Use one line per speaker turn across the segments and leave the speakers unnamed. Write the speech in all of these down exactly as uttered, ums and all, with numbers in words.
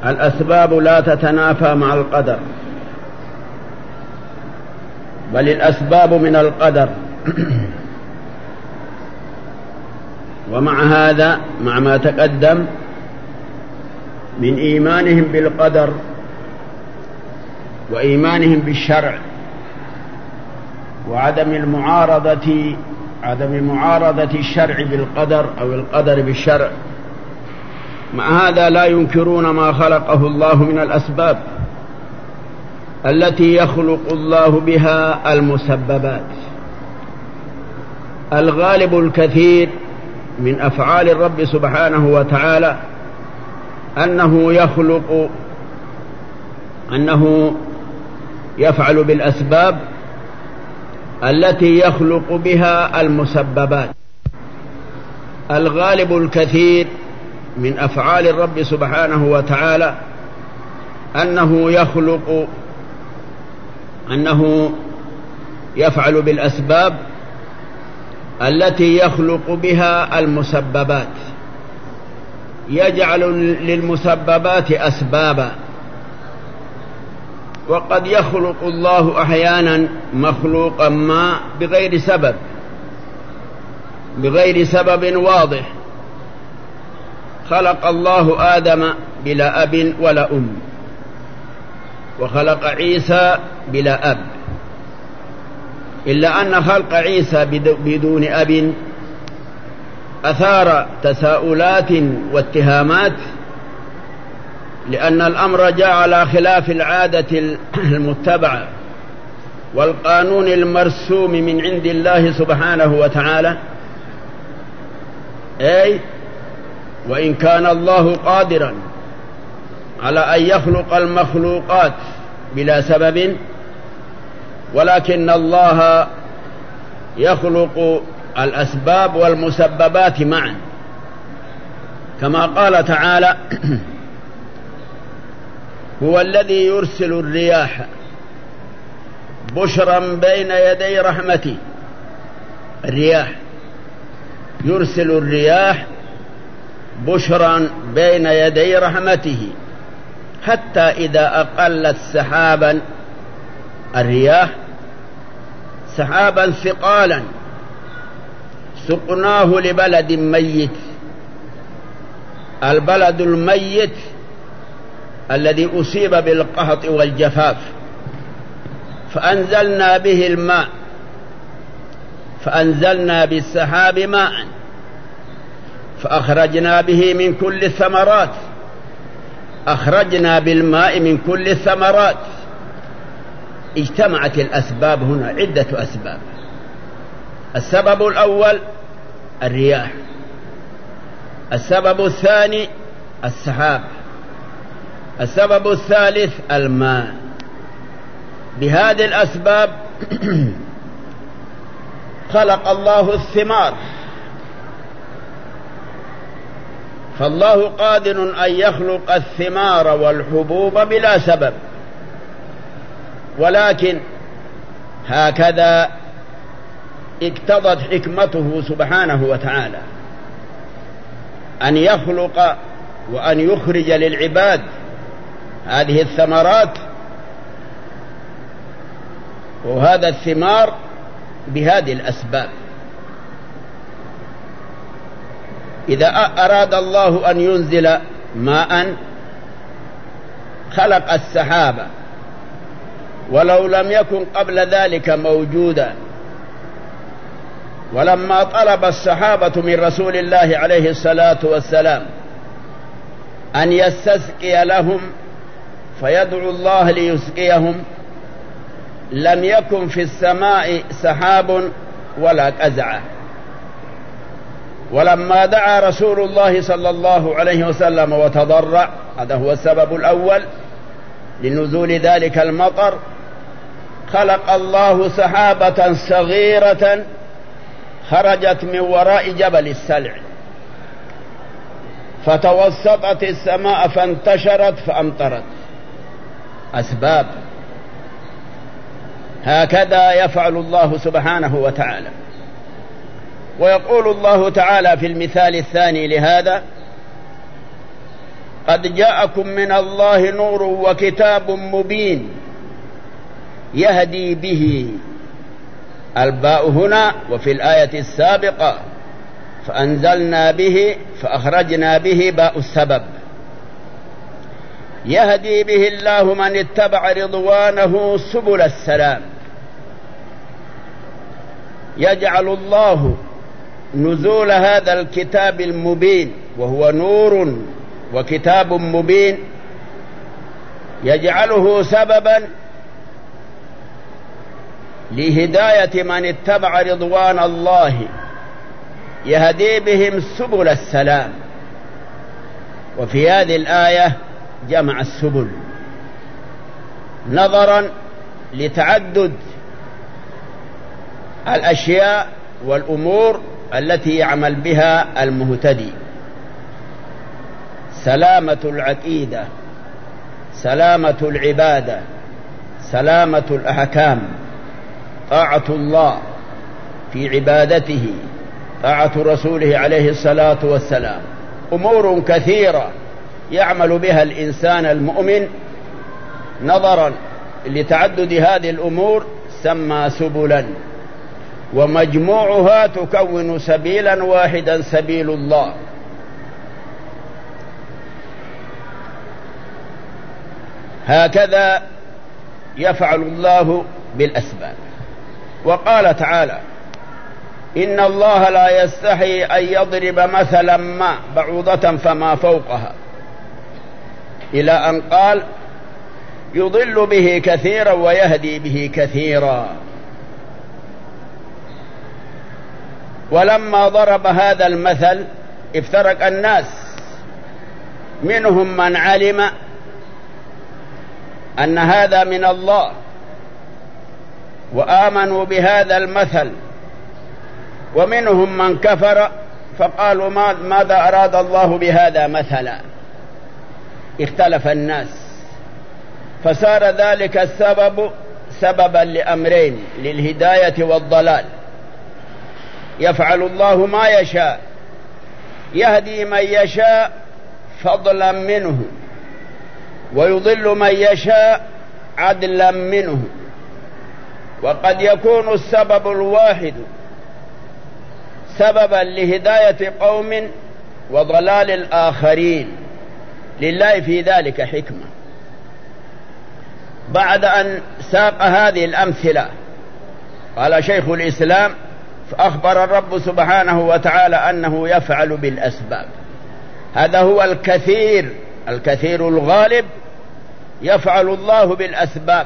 الأسباب لا تتنافى مع القدر، بل الأسباب من القدر. ومع هذا، مع ما تقدم من إيمانهم بالقدر وإيمانهم بالشرع وعدم المعارضة عدم معارضة الشرع بالقدر أو القدر بالشرع، مع هذا لا ينكرون ما خلقه الله من الأسباب التي يخلق الله بها المسببات. الغالب الكثير من أفعال الرب سبحانه وتعالى أنه يخلق أنه يفعل بالأسباب التي يخلق بها المسببات. الغالب الكثير من أفعال الرب سبحانه وتعالى أنه يخلق أنه يفعل بالأسباب التي يخلق بها المسببات، يجعل للمسببات أسبابا. وقد يخلق الله أحيانا مخلوقا ما بغير سبب بغير سبب واضح. خلق الله آدم بلا أب ولا أم، وخلق عيسى بلا أب، إلا أن خلق عيسى بدون أب أثار تساؤلات واتهامات، لأن الأمر جاء على خلاف العادة المتبعة والقانون المرسوم من عند الله سبحانه وتعالى. أي وإن كان الله قادرا على أن يخلق المخلوقات بلا سبب، ولكن الله يخلق الأسباب والمسببات معا، كما قال تعالى: هو الذي يرسل الرياح بشرا بين يدي رحمته. الرياح يرسل الرياح بشرا بين يدي رحمته، حتى إذا أقلت سحابا الرياح سحابا ثقالا سقناه لبلد ميت. البلد الميت الذي أصيب بالقحط والجفاف، فأنزلنا به الماء فأنزلنا بالسحاب ماء فأخرجنا به من كل الثمرات. أخرجنا بالماء من كل الثمرات. اجتمعت الأسباب هنا، عدة أسباب. السبب الأول الرياح، السبب الثاني السحاب، السبب الثالث الماء. بهذه الأسباب خلق الله الثمار. فالله قادر أن يخلق الثمار والحبوب بلا سبب، ولكن هكذا اقتضت حكمته سبحانه وتعالى أن يخلق وأن يخرج للعباد هذه الثمرات وهذا الثمار بهذه الأسباب. إذا أراد الله أن ينزل ماء خلق السحابة، ولو لم يكن قبل ذلك موجودا. ولما طلب الصحابة من رسول الله عليه الصلاة والسلام أن يستسقي لهم فيدعو الله ليسقيهم، لم يكن في السماء سحاب ولا قزعة. ولما دعا رسول الله صلى الله عليه وسلم وتضرع، هذا هو السبب الأول لنزول ذلك المطر، خلق الله سحابة صغيرة خرجت من وراء جبل السلع، فتوسطت السماء فانتشرت فأمطرت. أسباب. هكذا يفعل الله سبحانه وتعالى. ويقول الله تعالى في المثال الثاني لهذا: قد جاءكم من الله نور وكتاب مبين يهدي به. الباء هنا وفي الآية السابقة فأنزلنا به فأخرجنا به باء السبب. يهدي به الله من اتبع رضوانه سبل السلام. يجعل الله نزول هذا الكتاب المبين وهو نور وكتاب مبين، يجعله سببا لهداية من اتبع رضوان الله، يهدي بهم سبل السلام. وفي هذه الآية جمع السبل نظرا لتعدد الأشياء والأمور التي يعمل بها المهتدي: سلامة العقيدة، سلامة العبادة، سلامة الأحكام، طاعة الله في عبادته، طاعة رسوله عليه الصلاة والسلام. أمور كثيرة يعمل بها الإنسان المؤمن نظرا لتعدد هذه الأمور سمى سبلا، ومجموعها تكون سبيلا واحدا سبيل الله. هكذا يفعل الله بالأسباب. وقال تعالى: إن الله لا يستحي أن يضرب مثلا ما بعوضة فما فوقها، إلى أن قال: يضل به كثيرا ويهدي به كثيرا. ولما ضرب هذا المثل افترق الناس، منهم من علم أن هذا من الله وآمنوا بهذا المثل، ومنهم من كفر فقالوا ماذا أراد الله بهذا مثلا. اختلف الناس، فصار ذلك السبب سببا لأمرين: للهداية والضلال. يفعل الله ما يشاء، يهدي من يشاء فضلا منه، ويضل من يشاء عدلا منه. وقد يكون السبب الواحد سببا لهداية قوم وضلال الآخرين، لله في ذلك حكمة. بعد أن ساق هذه الأمثلة قال شيخ الإسلام: فأخبر الرب سبحانه وتعالى أنه يفعل بالأسباب. هذا هو الكثير الكثير الغالب، يفعل الله بالأسباب.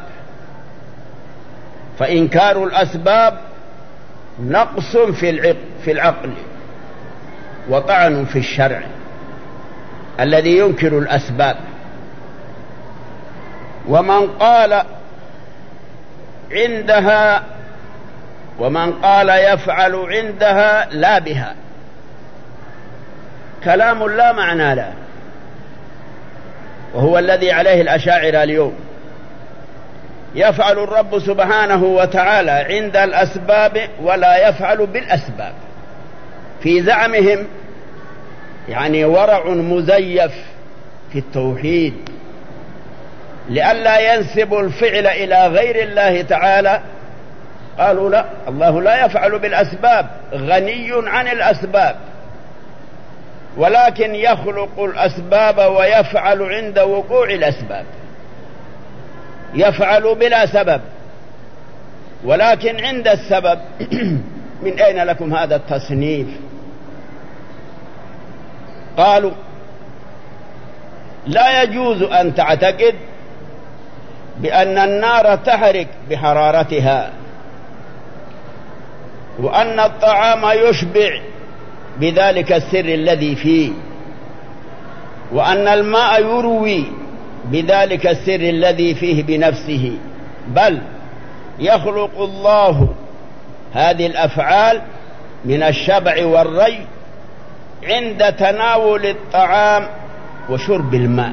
فإنكار الأسباب نقص في العقل وطعن في الشرع الذي ينكر الأسباب. ومن قال عندها ومن قال يفعل عندها لا بها، كلام لا معنى له، وهو الذي عليه الأشاعرة اليوم. يفعل الرب سبحانه وتعالى عند الأسباب ولا يفعل بالأسباب. في زعمهم يعني ورع مزيف في التوحيد، لئلا ينسب الفعل إلى غير الله تعالى. قالوا لا، الله لا يفعل بالأسباب، غني عن الأسباب، ولكن يخلق الأسباب ويفعل عند وقوع الأسباب. يفعل بلا سبب، ولكن عند السبب. من أين لكم هذا التصنيف؟ قالوا: لا يجوز أن تعتقد بأن النار تحرق بحرارتها، وأن الطعام يشبع بذلك السر الذي فيه، وأن الماء يروي بذلك السر الذي فيه بنفسه. بل يخلق الله هذه الأفعال من الشبع والري عند تناول الطعام وشرب الماء.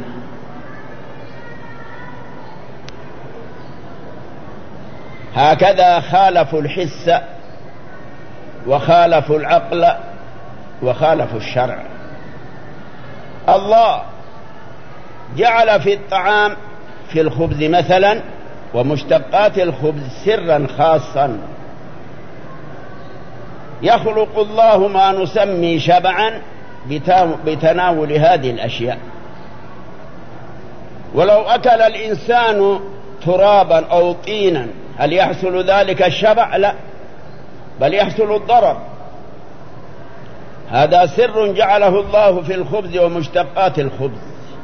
هكذا خالفوا الحس وخالفوا العقل وخالفوا الشرع. الله جعل في الطعام في الخبز مثلا ومشتقات الخبز سرا خاصا يخلق الله ما نسمي شبعا بتناول هذه الأشياء. ولو أكل الإنسان ترابا أو طينا هل يحصل ذلك الشبع؟ لا، بل يحصل الضرر. هذا سر جعله الله في الخبز ومشتقات الخبز.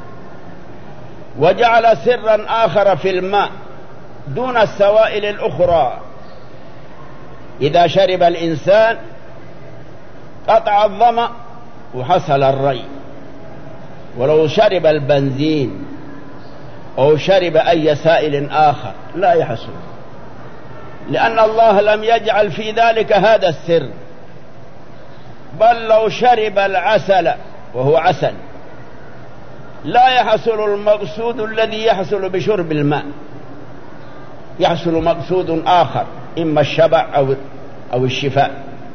وجعل سرا آخر في الماء دون السوائل الأخرى. إذا شرب الإنسان قطع الظمأ وحصل الري، ولو شرب البنزين أو شرب أي سائل آخر لا يحصل، لأن الله لم يجعل في ذلك هذا السر. بل لو شرب العسل وهو عسل لا يحصل المقصود الذي يحصل بشرب الماء، يحصل مقصود آخر، إما الشبع أو أو الشفاء.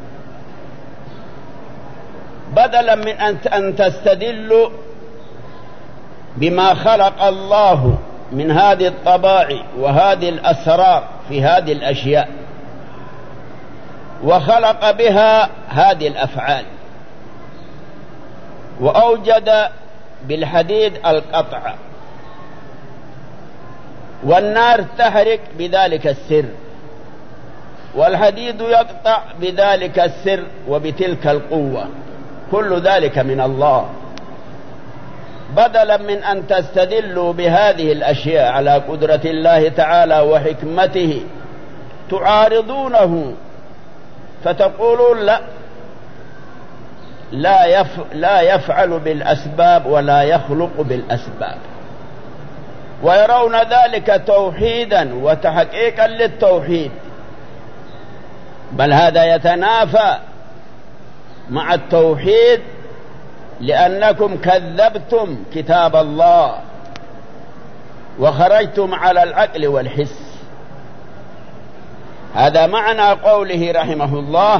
بدلا من أن تستدلوا بما خلق الله من هذه الطبائع وهذه الأسرار في هذه الأشياء وخلق بها هذه الأفعال، وأوجد بالحديد القطع والنار تحرق بذلك السر والحديد يقطع بذلك السر وبتلك القوة، كل ذلك من الله. بدلا من أن تستدلوا بهذه الأشياء على قدرة الله تعالى وحكمته تعارضونه فتقولون لا لا, يف لا يفعل بالأسباب ولا يخلق بالأسباب، ويرون ذلك توحيدا وتحقيقا للتوحيد. بل هذا يتنافى مع التوحيد، لأنكم كذبتم كتاب الله وخرجتم على العقل والحس. هذا معنى قوله رحمه الله: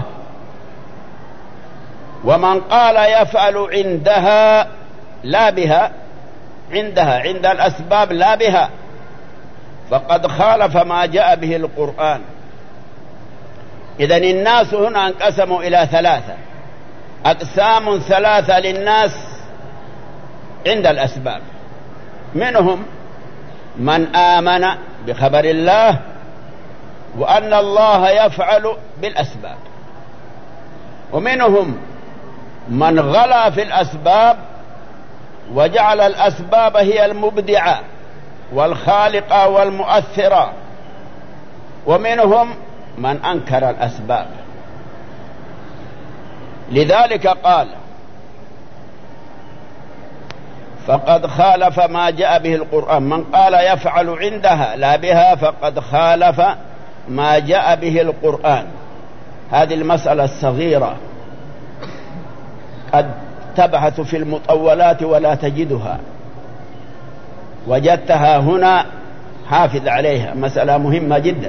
ومن قال يفعل عندها لا بها، عندها عند الأسباب لا بها، فقد خالف ما جاء به القرآن. إذن الناس هنا انقسموا إلى ثلاثة أقسام ثلاثة للناس عند الأسباب. منهم من آمن بخبر الله وأن الله يفعل بالأسباب، ومنهم من غلا في الأسباب وجعل الأسباب هي المبدعة والخالقة والمؤثرة، ومنهم من أنكر الأسباب. لذلك قال: فقد خالف ما جاء به القرآن. من قال يفعل عندها لا بها فقد خالف ما جاء به القرآن. هذه المسألة الصغيرة قد تبحث في المطولات ولا تجدها، وجدتها هنا، حافظ عليها، مسألة مهمة جدا.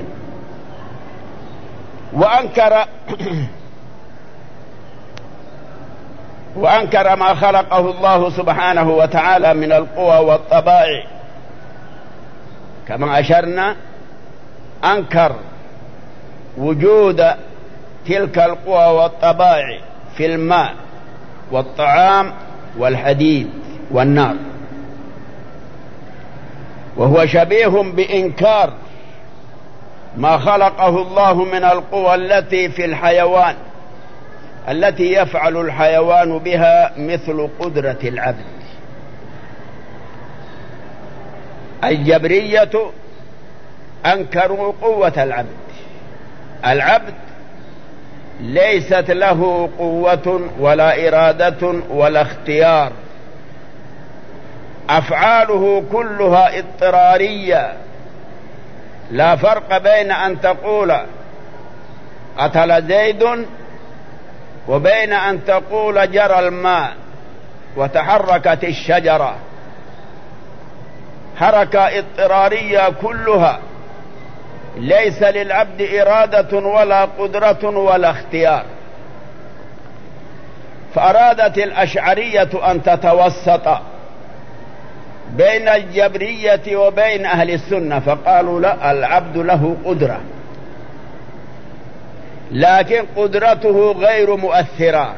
وأنكر وأنكر ما خلقه الله سبحانه وتعالى من القوى والطبائع، كما أشرنا أنكر وجود تلك القوى والطبائع في الماء والطعام والحديد والنار، وهو شبيه بإنكار ما خلقه الله من القوى التي في الحيوان، التي يفعل الحيوان بها مثل قدرة العبد. الجبرية أنكروا قوة العبد. العبد ليست له قوة ولا إرادة ولا اختيار، أفعاله كلها اضطرارية. لا فرق بين أن تقول قتل زيد وبين أن تقول جرى الماء وتحركت الشجرة. حركة اضطرارية كلها، ليس للعبد إرادة ولا قدرة ولا اختيار. فأرادت الأشعرية أن تتوسط بين الجبرية وبين أهل السنة، فقالوا لا، العبد له قدرة لكن قدرته غير مؤثرة.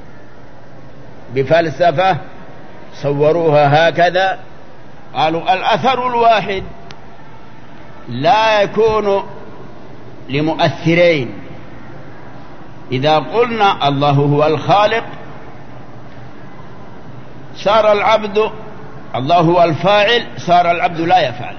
بفلسفة صوروها هكذا، قالوا الأثر الواحد لا يكون لمؤثرين. إذا قلنا الله هو الخالق صار العبد، الله هو الفاعل صار العبد لا يفعل.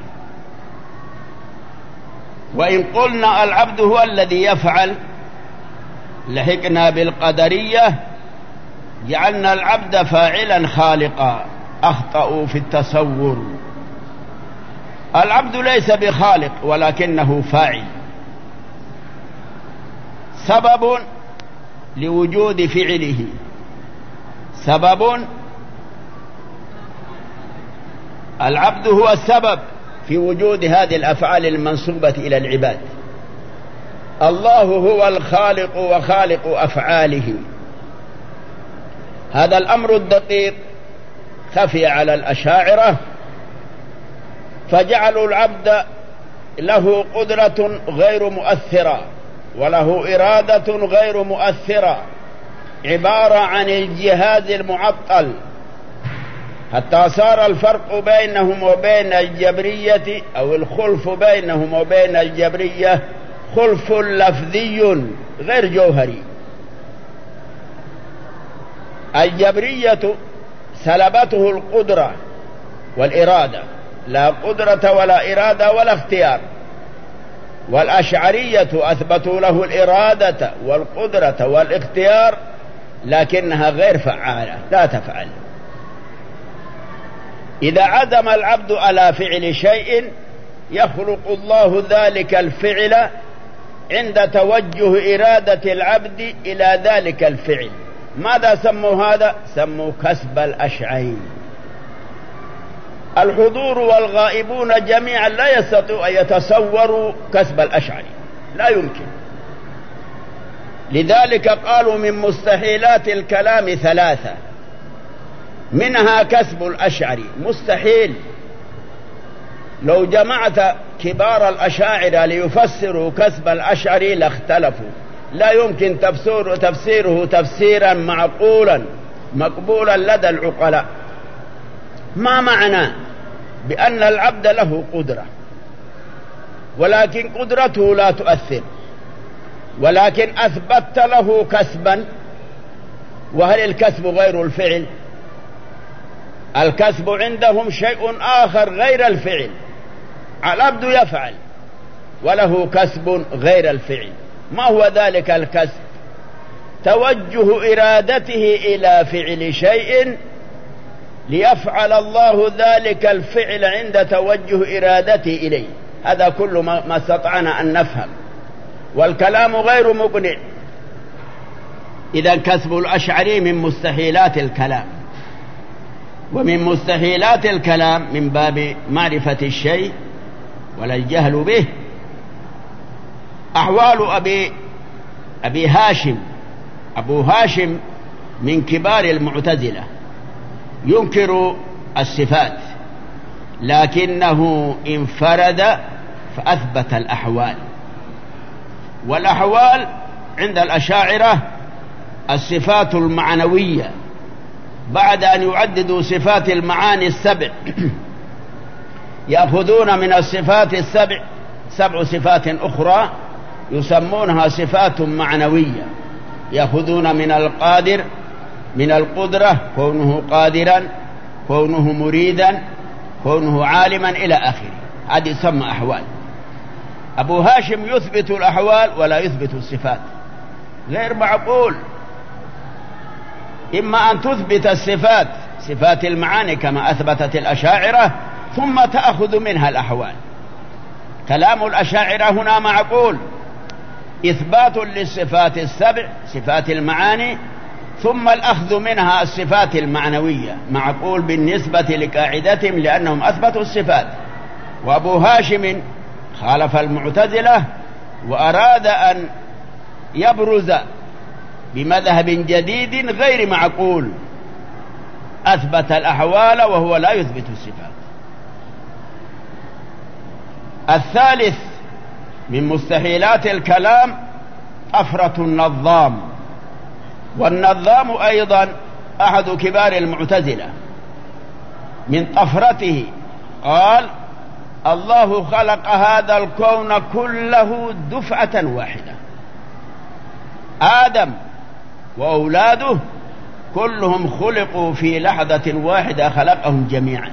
وإن قلنا العبد هو الذي يفعل لحقنا بالقدرية، جعلنا العبد فاعلا خالقا، أخطأوا في التصور. العبد ليس بخالق ولكنه فاعل، سبب لوجود فعله، سبب. العبد هو السبب في وجود هذه الأفعال المنسوبة إلى العباد. الله هو الخالق وخالق أفعاله. هذا الأمر الدقيق خفي على الأشاعرة، فجعلوا العبد له قدرة غير مؤثرة وله إرادة غير مؤثرة، عبارة عن الجهاز المعطل، حتى صار الفرق بينهم وبين الجبرية أو الخلف بينهم وبين الجبرية خلف لفظي غير جوهري. الجبرية سلبته القدرة والإرادة، لا قدرة ولا إرادة ولا اختيار. والأشعرية أثبتوا له الإرادة والقدرة والاختيار لكنها غير فعالة، لا تفعل. إذا عزم العبد على فعل شيء يخلق الله ذلك الفعل عند توجه إرادة العبد إلى ذلك الفعل. ماذا سموا هذا؟ سموا كسب الأشعري. الحضور والغائبون جميعا لا يستطيعوا أن يتصوروا كسب الأشعري، لا يمكن. لذلك قالوا من مستحيلات الكلام ثلاثة، منها كسب الأشعري، مستحيل. لو جمعت كبار الأشاعرة ليفسروا كسب الأشعري لاختلفوا، لا يمكن تفسير تفسيره تفسيرا معقولا مقبولا لدى العقلاء. ما معنى بأن العبد له قدرة ولكن قدرته لا تؤثر، ولكن أثبت له كسبا، وهل الكسب غير الفعل؟ الكسب عندهم شيء آخر غير الفعل. العبد يفعل وله كسب غير الفعل. ما هو ذلك الكسب؟ توجه إرادته إلى فعل شيء ليفعل الله ذلك الفعل عند توجه إرادته إليه. هذا كل ما استطعنا أن نفهم، والكلام غير مقنع. إذا كسب الأشعري من مستحيلات الكلام، ومن مستحيلات الكلام من باب معرفة الشيء ولا الجهل به. أحوال أبي, أبي هاشم، أبو هاشم من كبار المعتزلة، ينكر الصفات لكنه انفرد فأثبت الأحوال. والأحوال عند الأشاعرة الصفات المعنوية، بعد أن يعددوا صفات المعاني السبع يأخذون من الصفات السبع سبع صفات أخرى يسمونها صفات معنوية. يأخذون من القادر، من القدرة كونه قادرا، كونه مريدا، كونه عالما إلى آخره. هذه يسمى أحوال. أبو هاشم يثبت الأحوال ولا يثبت الصفات، غير معقول. إما أن تثبت الصفات، صفات المعاني كما أثبتت الأشاعرة، ثم تأخذ منها الأحوال. كلام الأشاعرة هنا معقول، إثبات للصفات السبع صفات المعاني، ثم الأخذ منها الصفات المعنوية، معقول بالنسبة لقاعدتهم لأنهم أثبتوا الصفات. وأبو هاشم خالف المعتزلة وأراد أن يبرز بمذهب جديد غير معقول، أثبت الأحوال وهو لا يثبت الصفات. الثالث من مستحيلات الكلام طفرة النظام، والنظام أيضا أحد كبار المعتزلة. من طفرته قال: الله خلق هذا الكون كله دفعة واحدة، آدم وأولاده كلهم خلقوا في لحظة واحدة، خلقهم جميعا،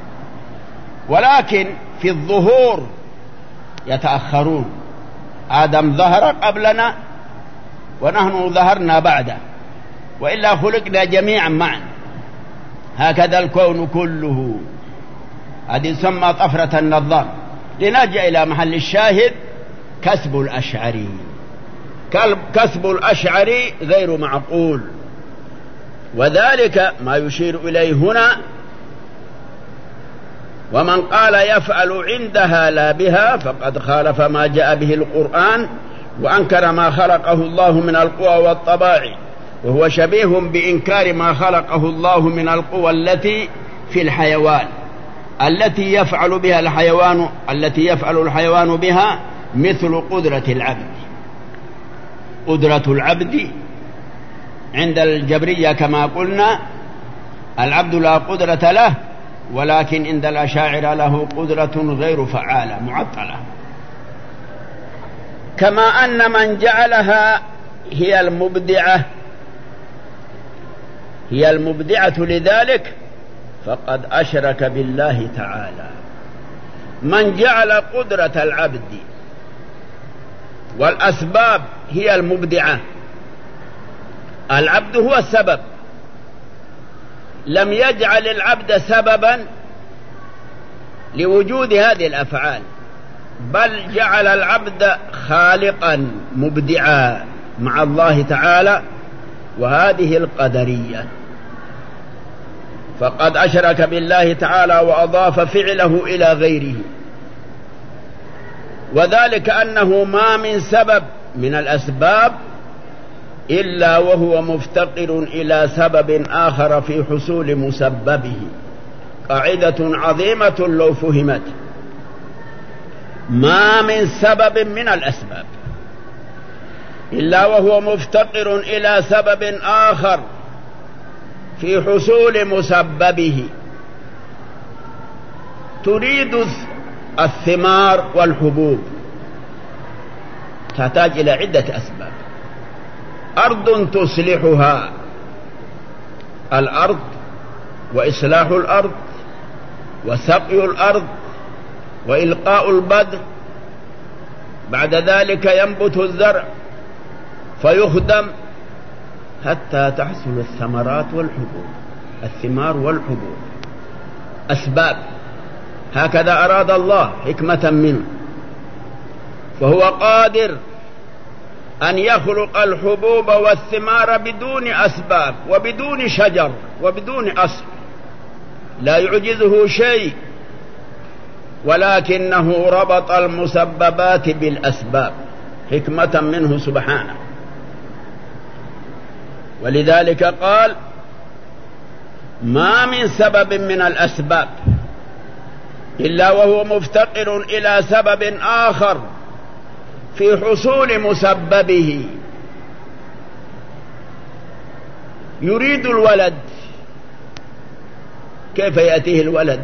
ولكن في الظهور يتأخرون. آدم ظهر قبلنا ونحن ظهرنا بعده، وإلا خلقنا جميعا معا. هكذا الكون كله. هذه تسمى طفرة النظام. لنرجع إلى محل الشاهد: كسب الأشعري. كسب الأشعري غير معقول، وذلك ما يشير إليه هنا: ومن قال يفعل عندها لا بها فقد خالف ما جاء به القرآن وأنكر ما خلقه الله من القوى والطباع، وهو شبيه بإنكار ما خلقه الله من القوى التي في الحيوان، التي يفعل بها الحيوان التي يفعل الحيوان بها، مثل قدرة العبد. قدرة العبد عند الجبرية كما قلنا العبد لا قدرة له، ولكن عند الأشاعرة له قدرة غير فعالة معطلة. كما أن من جعلها هي المبدعة هي المبدعة لذلك فقد أشرك بالله تعالى. من جعل قدرة العبد والأسباب هي المبدعة، العبد هو السبب، لم يجعل العبد سببا لوجود هذه الأفعال، بل جعل العبد خالقا مبدعا مع الله تعالى، وهذه القدرية. فقد أشرك بالله تعالى وأضاف فعله إلى غيره، وذلك أنه ما من سبب من الأسباب إلا وهو مفتقر إلى سبب آخر في حصول مسببه. قاعدة عظيمة لو فهمت: ما من سبب من الأسباب إلا وهو مفتقر إلى سبب آخر في حصول مسببه. تريد الثمار والحبوب تحتاج إلى عدة أسباب: أرض تصلحها، الأرض وإصلاح الأرض وسقي الأرض وإلقاء البذر، بعد ذلك ينبت الزرع فيخدم حتى تحصل الثمرات والحبوب، الثمار والحبوب. أسباب، هكذا أراد الله حكمة منه، فهو قادر أن يخلق الحبوب والثمار بدون أسباب وبدون شجر وبدون أصل، لا يعجزه شيء، ولكنه ربط المسببات بالأسباب حكمة منه سبحانه. ولذلك قال: ما من سبب من الأسباب إلا وهو مفتقر إلى سبب آخر في حصول مسببه. يريد الولد، كيف يأتيه الولد؟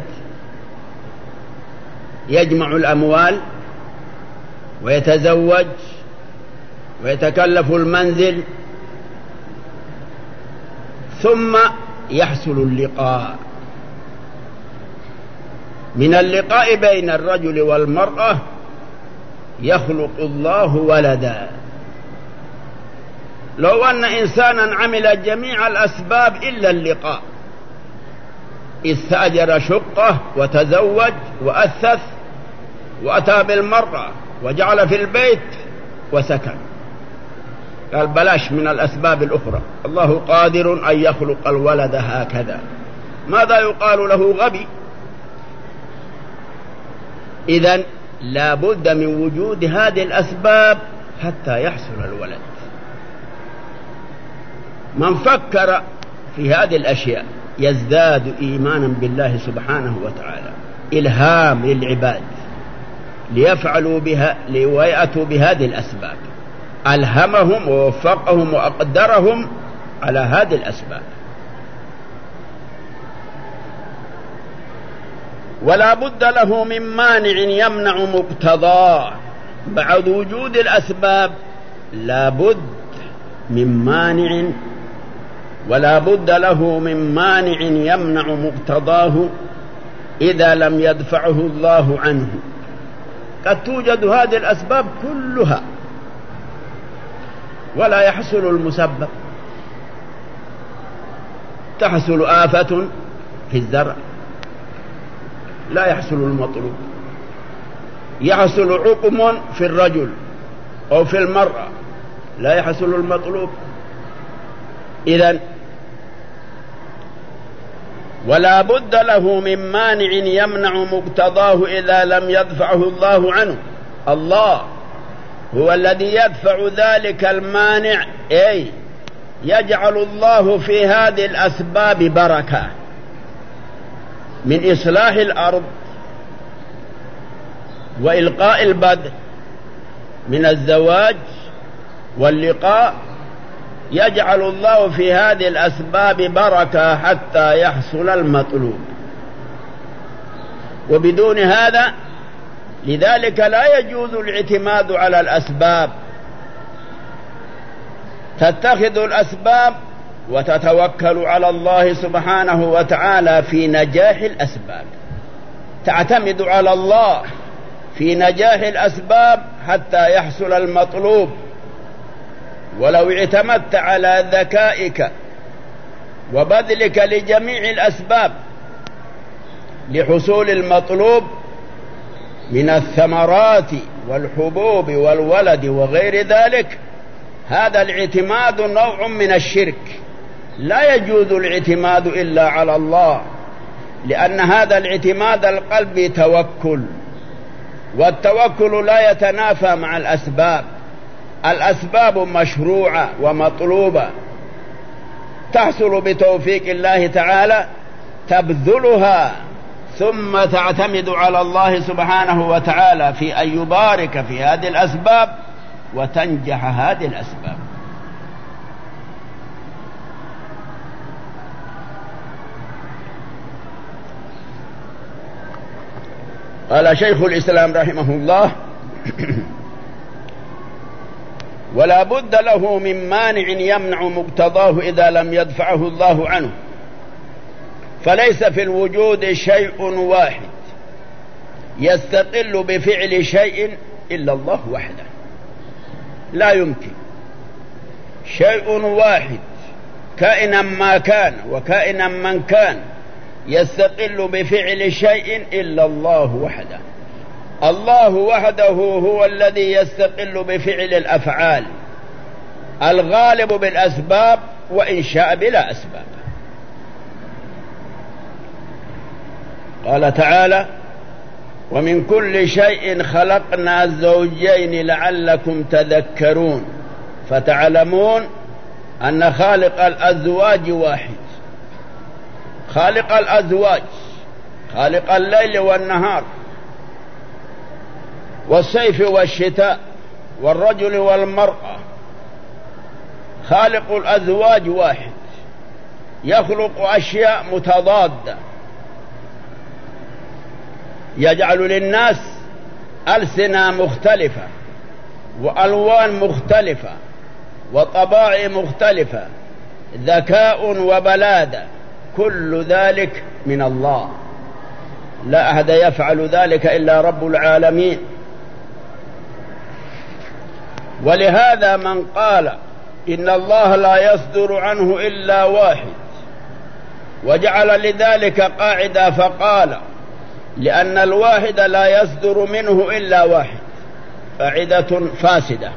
يجمع الأموال ويتزوج ويتكلف المنزل، ثم يحصل اللقاء. من اللقاء بين الرجل والمرأة يخلق الله ولدا. لو أن إنسانا عمل جميع الأسباب إلا اللقاء، استأجر شقة وتزوج وأثث وأتى بالمرأة وجعل في البيت وسكن، قال بلاش من الأسباب الأخرى، الله قادر أن يخلق الولد هكذا، ماذا يقال له؟ غبي. إذن لا بد من وجود هذه الأسباب حتى يحصل الولد. من فكر في هذه الأشياء يزداد إيمانا بالله سبحانه وتعالى، إلهام للعباد ليفعلوا بها ويأتوا بهذه الأسباب، ألهمهم ووفقهم وأقدرهم على هذه الأسباب. ولا بد له من مانع يمنع مقتضاه، بعد وجود الأسباب لا بد من مانع، ولا بد له من مانع يمنع مقتضاه إذا لم يدفعه الله عنه. قد توجد هذه الأسباب كلها ولا يحصل المسبب، تحصل آفة في الزرع لا يحصل المطلوب، يحصل عقم في الرجل أو في المرأة لا يحصل المطلوب. إذن ولا بد له من مانع يمنع مقتضاه إذا لم يدفعه الله عنه. الله هو الذي يدفع ذلك المانع، أي يجعل الله في هذه الأسباب بركة من إصلاح الأرض وإلقاء البذر، من الزواج واللقاء، يجعل الله في هذه الأسباب بركة حتى يحصل المطلوب. وبدون هذا لذلك لا يجوز الاعتماد على الأسباب، تتخذ الأسباب وتتوكل على الله سبحانه وتعالى في نجاح الأسباب، تعتمد على الله في نجاح الأسباب حتى يحصل المطلوب. ولو اعتمدت على ذكائك وبذلك لجميع الأسباب لحصول المطلوب من الثمرات والحبوب والولد وغير ذلك، هذا الاعتماد نوع من الشرك، لا يجوز الاعتماد إلا على الله، لأن هذا الاعتماد القلبي توكل، والتوكل لا يتنافى مع الأسباب. الأسباب مشروعة ومطلوبة تحصل بتوفيق الله تعالى، تبذلها ثم تعتمد على الله سبحانه وتعالى في أن يبارك في هذه الأسباب وتنجح هذه الأسباب. قال شيخ الإسلام رحمه الله: ولا بد له من مانع يمنع مقتضاه إذا لم يدفعه الله عنه، فليس في الوجود شيء واحد يستقل بفعل شيء إلا الله وحده، لا يمكن شيء واحد كائنا ما كان وكائنا من كان يستقل بفعل شيء إلا الله وحده. الله وحده هو الذي يستقل بفعل الأفعال، الغالب بالأسباب وإن شاء بلا أسباب. قال تعالى: ومن كل شيء خلقنا زوجين لعلكم تذكرون، فتعلمون أن خالق الأزواج واحد، خالق الأزواج، خالق الليل والنهار والصيف والشتاء والرجل والمرأة، خالق الأزواج واحد، يخلق أشياء متضادة، يجعل للناس ألسنة مختلفة وألوان مختلفة وطباع مختلفة، ذكاء وبلادة، كل ذلك من الله، لا أحد يفعل ذلك إلا رب العالمين. ولهذا من قال إن الله لا يصدر عنه إلا واحد وجعل لذلك قاعدة فقال لأن الواحد لا يصدر منه إلا واحد، قاعدة فاسدة.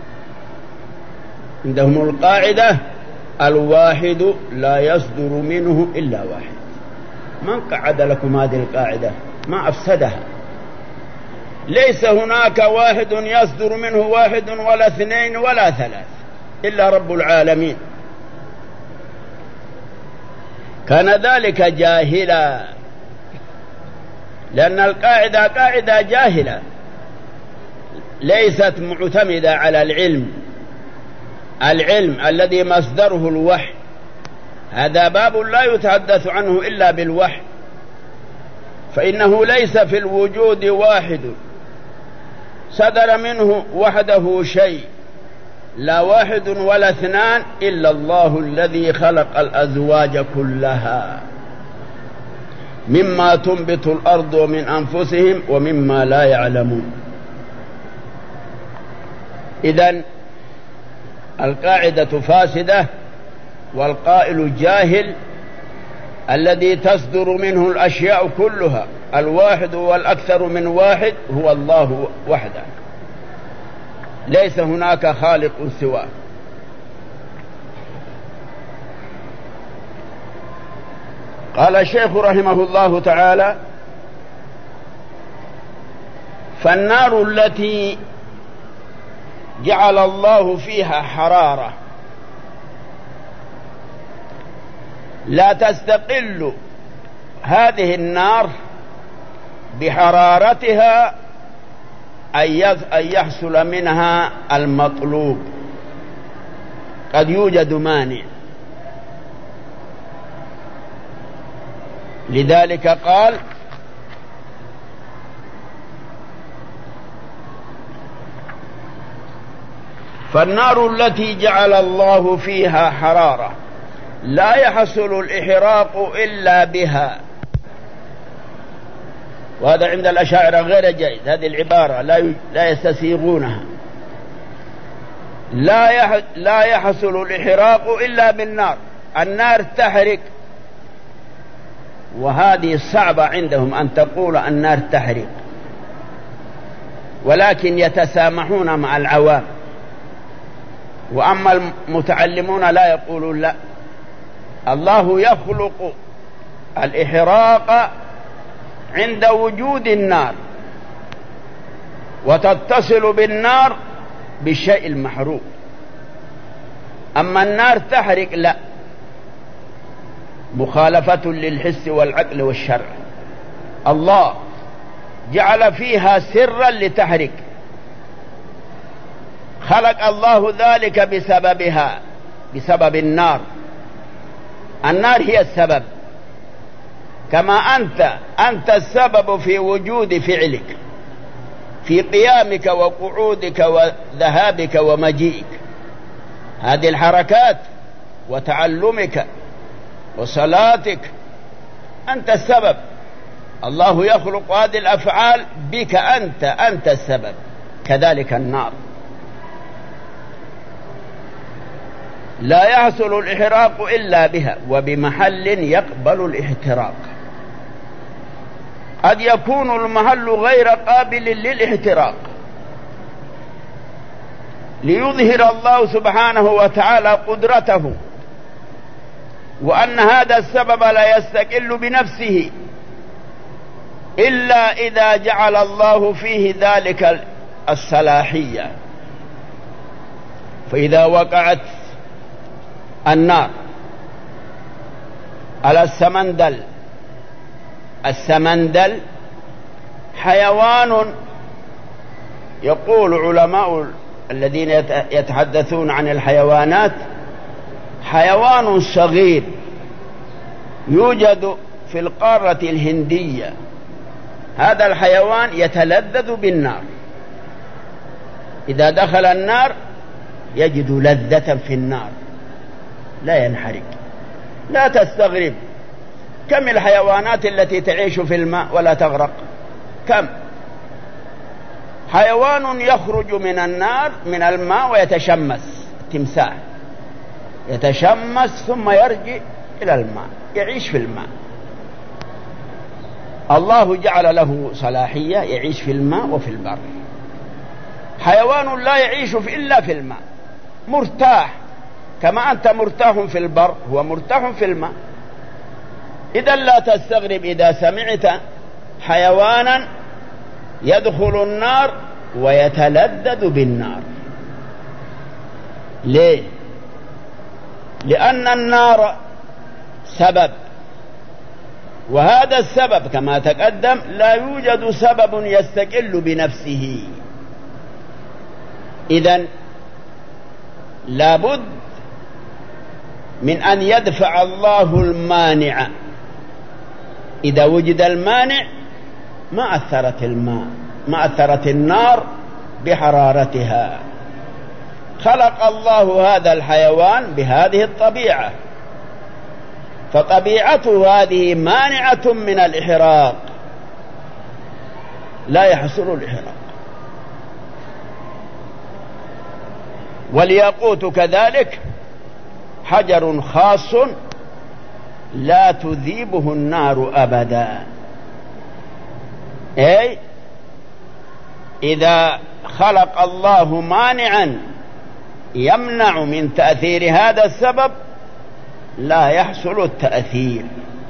عندهم القاعدة الواحد لا يصدر منه إلا واحد. من قعد لكم هذه القاعدة؟ ما أفسدها. ليس هناك واحد يصدر منه واحد ولا اثنين ولا ثلاث إلا رب العالمين. كان ذلك جاهلا، لأن القاعدة قاعدة جاهلة ليست معتمدة على العلم، العلم الذي مصدره الوحي، هذا باب لا يتحدث عنه إلا بالوحي، فإنه ليس في الوجود واحد صدر منه وحده شيء، لا واحد ولا اثنان، إلا الله الذي خلق الأزواج كلها مما تنبت الأرض ومن أنفسهم ومما لا يعلمون. إذن القاعدة فاسدة، والقائل جاهل الذي تصدر منه الأشياء كلها، الواحد والأكثر من واحد هو الله وحده، ليس هناك خالق سواه. قال الشيخ رحمه الله تعالى: فالنار التي جعل الله فيها حرارة لا تستقل هذه النار بحرارتها أن يحصل منها المطلوب، قد يوجد مانع، لذلك قال: فالنار التي جعل الله فيها حرارة لا يحصل الإحراق إلا بها. وهذا عند الأشاعرة غير جيد، هذه العبارة لا لا يستسيغونها. لا لا يحصل الإحراق إلا بالنار، النار تحرق، وهذه صعبة عندهم أن تقول النار تحرق، ولكن يتسامحون مع العوام. وأما المتعلمون لا يقولون لا، الله يخلق الإحراق عند وجود النار، وتتصل بالنار بالشيء المحروق. أما النار تحرق لا، مخالفة للحس والعقل والشرع. الله جعل فيها سرا لتحرق، خلق الله ذلك بسببها، بسبب النار. النار هي السبب، كما أنت أنت السبب في وجود فعلك، في قيامك وقعودك وذهابك ومجيئك، هذه الحركات وتعلمك وصلاتك، أنت السبب. الله يخلق هذه الأفعال بك أنت، أنت السبب. كذلك النار لا يحصل الإحراق إلا بها وبمحل يقبل الاحتراق. قد يكون المحل غير قابل للاحتراق، ليظهر الله سبحانه وتعالى قدرته، وأن هذا السبب لا يستقل بنفسه إلا إذا جعل الله فيه ذلك الصلاحية. فإذا وقعت النار على السمندل، السمندل حيوان، يقول علماء الذين يتحدثون عن الحيوانات، حيوان صغير يوجد في القارة الهندية. هذا الحيوان يتلذذ بالنار، إذا دخل النار يجد لذة في النار، لا ينحرق. لا تستغرب، كم الحيوانات التي تعيش في الماء ولا تغرق؟ كم حيوان يخرج من النار من الماء ويتشمس، تمساح يتشمس ثم يرجع إلى الماء، يعيش في الماء. الله جعل له صلاحية يعيش في الماء وفي البر. حيوان لا يعيش إلا في الماء، مرتاح، كما أنت مرتاح في البر هو مرتاح في الماء. إذا لا تستغرب إذا سمعت حيوانا يدخل النار ويتلذذ بالنار. ليه؟ لأن النار سبب وهذا السبب كما تقدم لا يوجد سبب يستقل بنفسه. إذن لابد من أن يدفع الله المانع. إذا وجد المانع ما أثرت الماء ما أثرت النار بحرارتها. خلق الله هذا الحيوان بهذه الطبيعة، فطبيعته هذه مانعة من الإحراق، لا يحصل الإحراق. والياقوت كذلك حجر خاص لا تذيبه النار أبدا. أي إذا خلق الله مانعا يمنع من تأثير هذا السبب لا يحصل التأثير.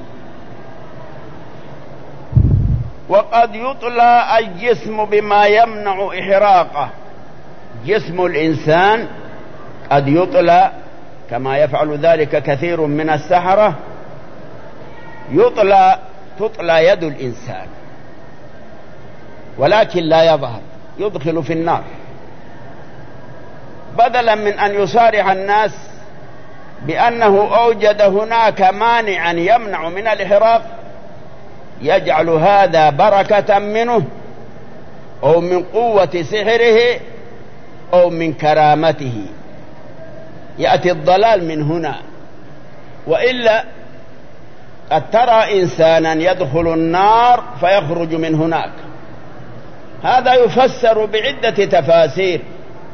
وقد يطلى الجسم بما يمنع إحراقه. جسم الإنسان قد يطلى كما يفعل ذلك كثير من السحرة، يطلى تطلى يد الإنسان ولكن لا يظهر، يدخل في النار. بدلا من أن يصارح الناس بأنه أوجد هناك مانعا يمنع من الإحراق، يجعل هذا بركة منه أو من قوة سحره أو من كرامته. يأتي الضلال من هنا. وإلا قد ترى إنسانا يدخل النار فيخرج من هناك. هذا يفسر بعدة تفاسير،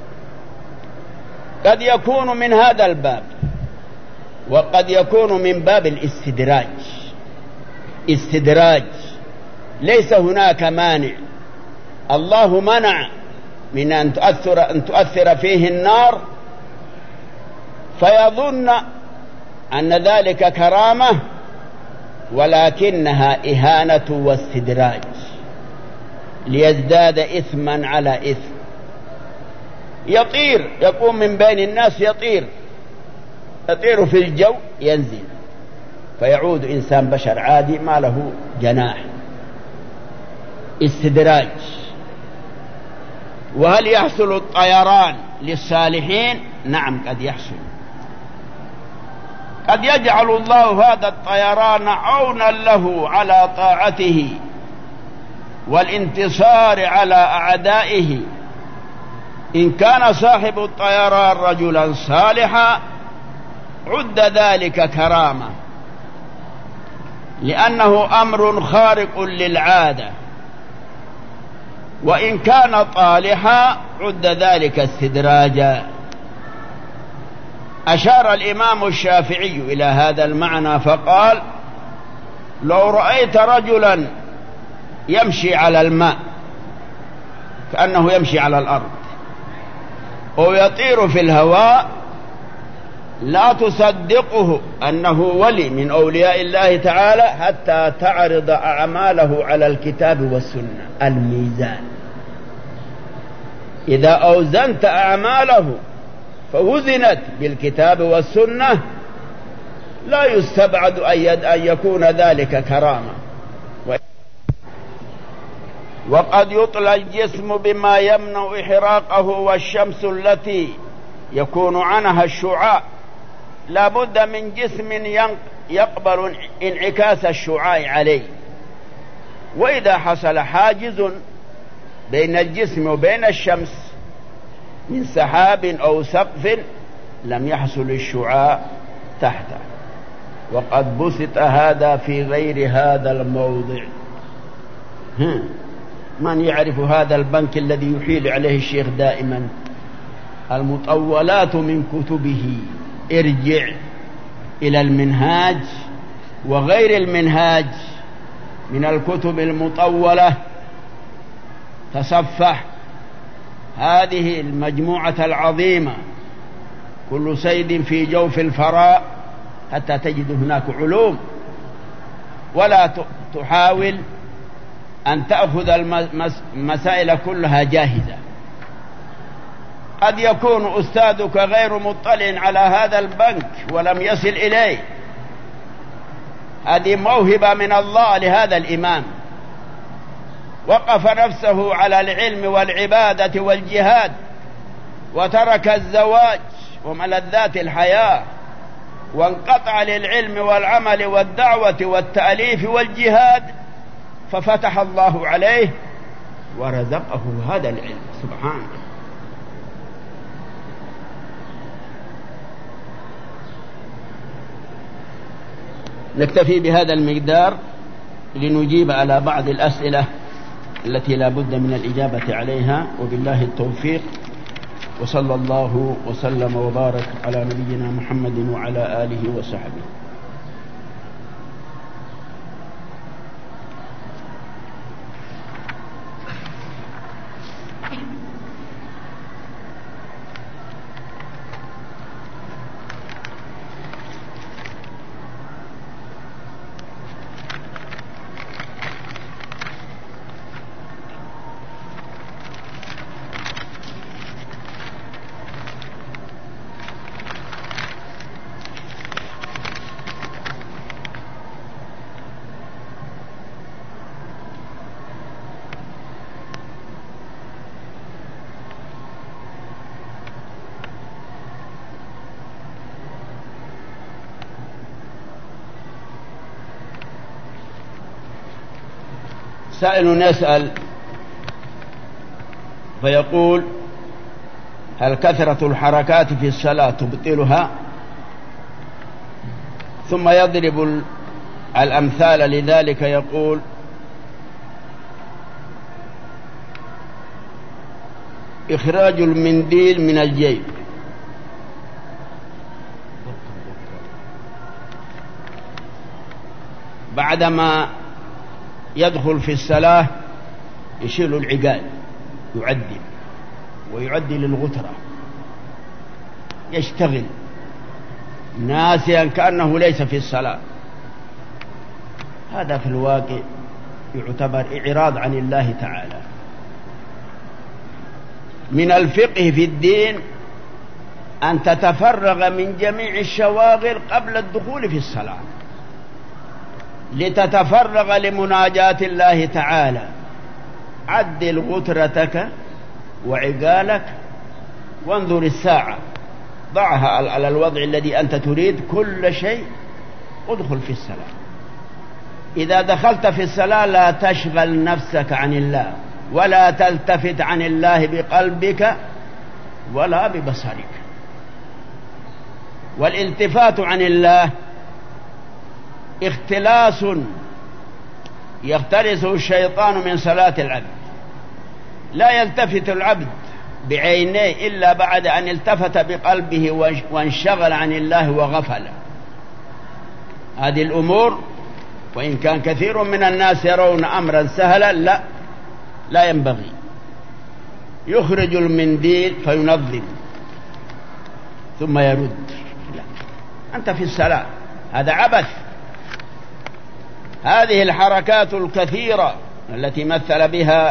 قد يكون من هذا الباب وقد يكون من باب الاستدراج. استدراج، ليس هناك مانع، الله منع من أن تؤثر, أن تؤثر فيه النار فيظن أن ذلك كرامة، ولكنها إهانة واستدراج ليزداد إثما على إثم. يطير، يقوم من بين الناس، يطير يطير في الجو، ينزل فيعود إنسان بشر عادي ما له جناح. استدراج. وهل يحصل الطيران للصالحين؟ نعم قد يحصل. قد يجعل الله هذا الطيران عونا له على طاعته والانتصار على أعدائه. إن كان صاحب الطيران رجلا صالحا عد ذلك كرامة، لأنه أمر خارق للعادة. وإن كان طالحا عد ذلك استدراجا. أشار الإمام الشافعي إلى هذا المعنى فقال: لو رأيت رجلا يمشي على الماء كأنه يمشي على الأرض أو يطير في الهواء لا تصدقه أنه ولي من أولياء الله تعالى حتى تعرض أعماله على الكتاب والسنة. الميزان، إذا أوزنت أعماله فوزنت بالكتاب والسنة لا يستبعد أن يكون ذلك كرامة. وقد يطلى الجسم بما يمنع إحراقه، والشمس التي يكون عنها الشعاع لا بد من جسم يقبل انعكاس الشعاع عليه. وإذا حصل حاجز بين الجسم وبين الشمس من سحاب أو سقف لم يحصل الشعاع تحته. وقد بسط هذا في غير هذا الموضع. من يعرف هذا البنك الذي يحيل عليه الشيخ دائما؟ المطولات من كتبه. ارجع إلى المنهاج وغير المنهاج من الكتب المطولة، تصفح هذه المجموعة العظيمة، كل صيد في جوف الفراء، حتى تجد هناك علوم. ولا تحاول أن تأخذ المسائل كلها جاهزة. قد يكون أستاذك غير مطلع على هذا البنك ولم يصل إليه، هذه موهبة من الله لهذا الإمام، وقف نفسه على العلم والعبادة والجهاد، وترك الزواج وملذات الحياة، وانقطع للعلم والعمل والدعوة والتأليف والجهاد، ففتح الله عليه ورزقه هذا العلم سبحانه. نكتفي بهذا المقدار لنجيب على بعض الأسئلة التي لا بد من الإجابة عليها، وبالله التوفيق، وصلى الله وسلم وبارك على نبينا محمد وعلى آله وصحبه. سائل يسأل فيقول: هل كثرة الحركات في الصلاة تبطلها؟ ثم يضرب الأمثال لذلك، يقول: إخراج المنديل من الجيب بعدما يدخل في الصلاة يشيل العقال، يعدل ويعدل الغترة، يشتغل ناسيا كأنه ليس في الصلاة. هذا في الواقع يعتبر إعراض عن الله تعالى. من الفقه في الدين أن تتفرغ من جميع الشواغل قبل الدخول في الصلاة لتتفرغ لمناجاة الله تعالى. عدل غترتك وعقالك وانظر الساعة، ضعها على الوضع الذي أنت تريد، كل شيء ادخل في الصلاة. إذا دخلت في الصلاة لا تشغل نفسك عن الله، ولا تلتفت عن الله بقلبك ولا ببصرك. والالتفات عن الله اختلاس يختلسه الشيطان من صلاة العبد. لا يلتفت العبد بعينيه إلا بعد أن التفت بقلبه وانشغل عن الله وغفل. هذه الأمور وإن كان كثير من الناس يرون أمرا سهلا، لا لا ينبغي. يخرج المنديل فينظم ثم يرد، لا، أنت في الصلاة، هذا عبث. هذه الحركات الكثيرة التي مثل بها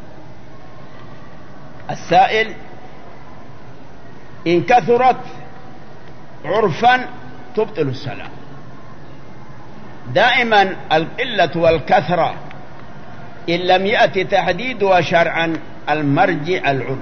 السائل إن كثرت عرفا تبطل الصلاة. دائما القلة والكثرة إن لم يأتي تحديدها شرعا المرجع العرف،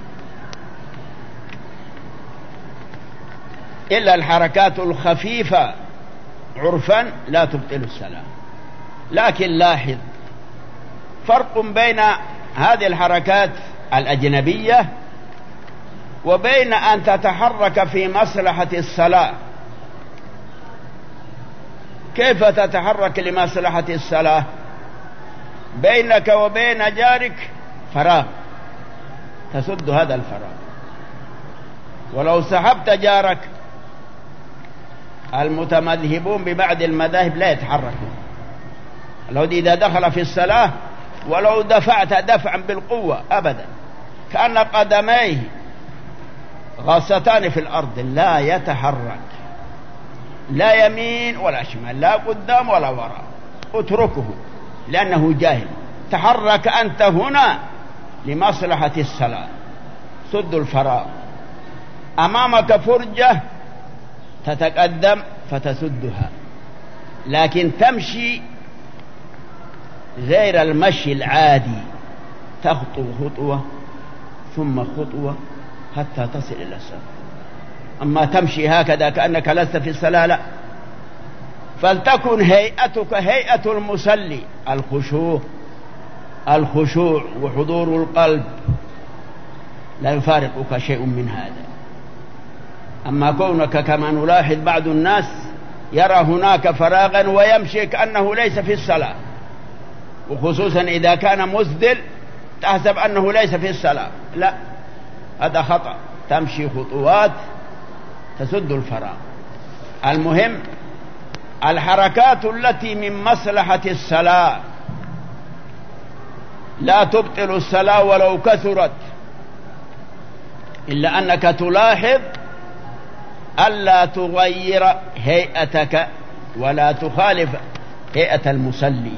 إلا الحركات الخفيفة عرفا لا تبطل الصلاة. لكن لاحظ فرق بين هذه الحركات الأجنبية وبين أن تتحرك في مصلحة الصلاة. كيف تتحرك لمصلحة الصلاة؟ بينك وبين جارك فراغ، تسد هذا الفراغ. ولو سحبت جارك، المتمذهبون ببعض المذاهب لا يتحركون. لو إذا دخل في الصلاة ولو دفعت دفعا بالقوة أبدا كأن قدميه غاصتان في الأرض، لا يتحرك، لا يمين ولا شمال، لا قدام ولا وراء، اتركه لأنه جاهل. تحرك أنت هنا لمصلحة الصلاة، سد الفراغ. أمامك فرجة تتقدم فتسدها، لكن تمشي غير المشي العادي، تخطو خطوة ثم خطوة حتى تصل إلى الصلاة. أما تمشي هكذا كأنك لست في الصلاة لا. فلتكن هيئتك هيئة المصلي، الخشوع الخشوع وحضور القلب، لا يفارقك شيء من هذا. أما كونك كما نلاحظ بعض الناس يرى هناك فراغا ويمشي كأنه ليس في الصلاة، وخصوصا إذا كان مسدل تحسب أنه ليس في الصلاة، لا، هذا خطأ. تمشي خطوات تسد الفراغ. المهم الحركات التي من مصلحة الصلاة لا تبطل الصلاة ولو كثرت، إلا أنك تلاحظ ألا تغير هيئتك ولا تخالف هيئة المصلي.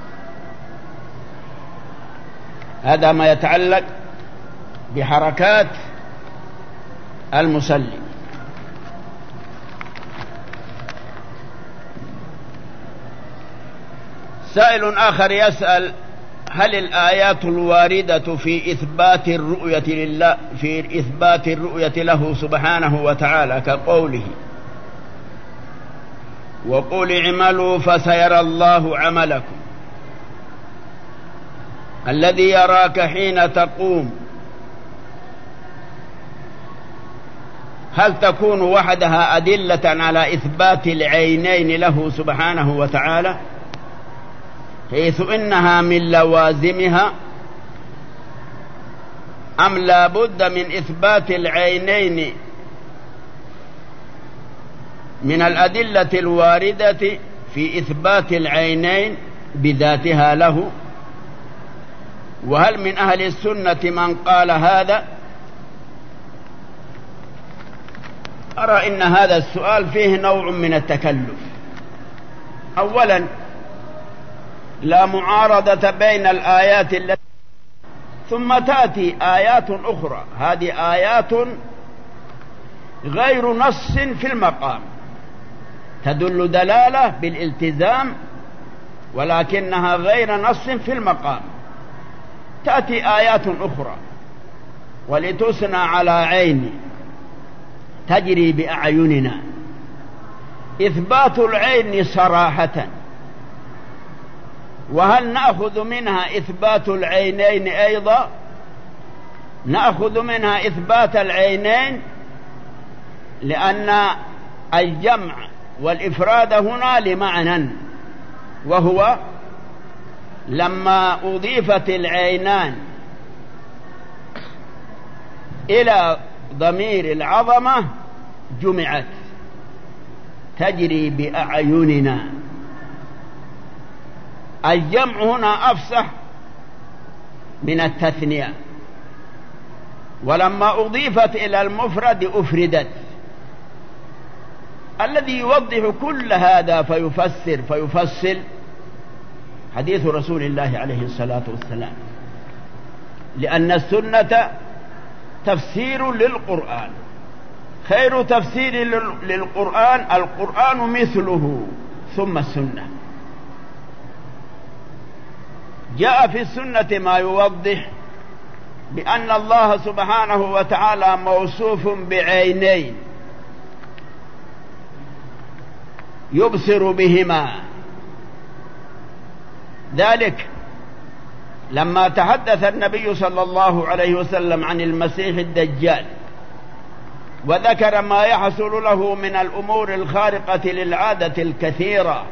هذا ما يتعلق بحركات المصلي. سائل آخر يسأل: هل الآيات الواردة في إثبات الرؤية لله في إثبات الرؤية له سبحانه وتعالى كقوله: وقل اعملوا فسيرى الله عملكم، الذي يراك حين تقوم، هل تكون وحدها أدلة على إثبات العينين له سبحانه وتعالى، حيث إنها من لوازمها، أم لا بد من إثبات العينين من الأدلة الواردة في إثبات العينين بذاتها له؟ وهل من أهل السنة من قال هذا؟ أرى إن هذا السؤال فيه نوع من التكلف. أولا، لا معارضة بين الآيات التي ثم تأتي آيات أخرى، هذه آيات غير نص في المقام، تدل دلالة بالالتزام ولكنها غير نص في المقام. تأتي آيات أخرى ولتصنع على عيني تجري بأعيننا، إثبات العين صراحة. وهل نأخذ منها إثبات العينين أيضا؟ نأخذ منها إثبات العينين، لأن الجمع والإفراد هنا لمعنى، وهو لما أضيفت العينان إلى ضمير العظمة جمعت تجري بأعيننا. الجمع هنا أفصح من التثنية، ولما أضيفت إلى المفرد أفردت. الذي يوضح كل هذا فيفسر فيفصل حديث رسول الله عليه الصلاة والسلام، لأن السنة تفسير للقرآن، خير تفسير للقرآن القرآن مثله ثم السنة. جاء في السنة ما يوضح بأن الله سبحانه وتعالى موصوف بعينين يبصر بهما، ذلك لما تحدث النبي صلى الله عليه وسلم عن المسيح الدجال وذكر ما يحصل له من الأمور الخارقة للعادة الكثيرة،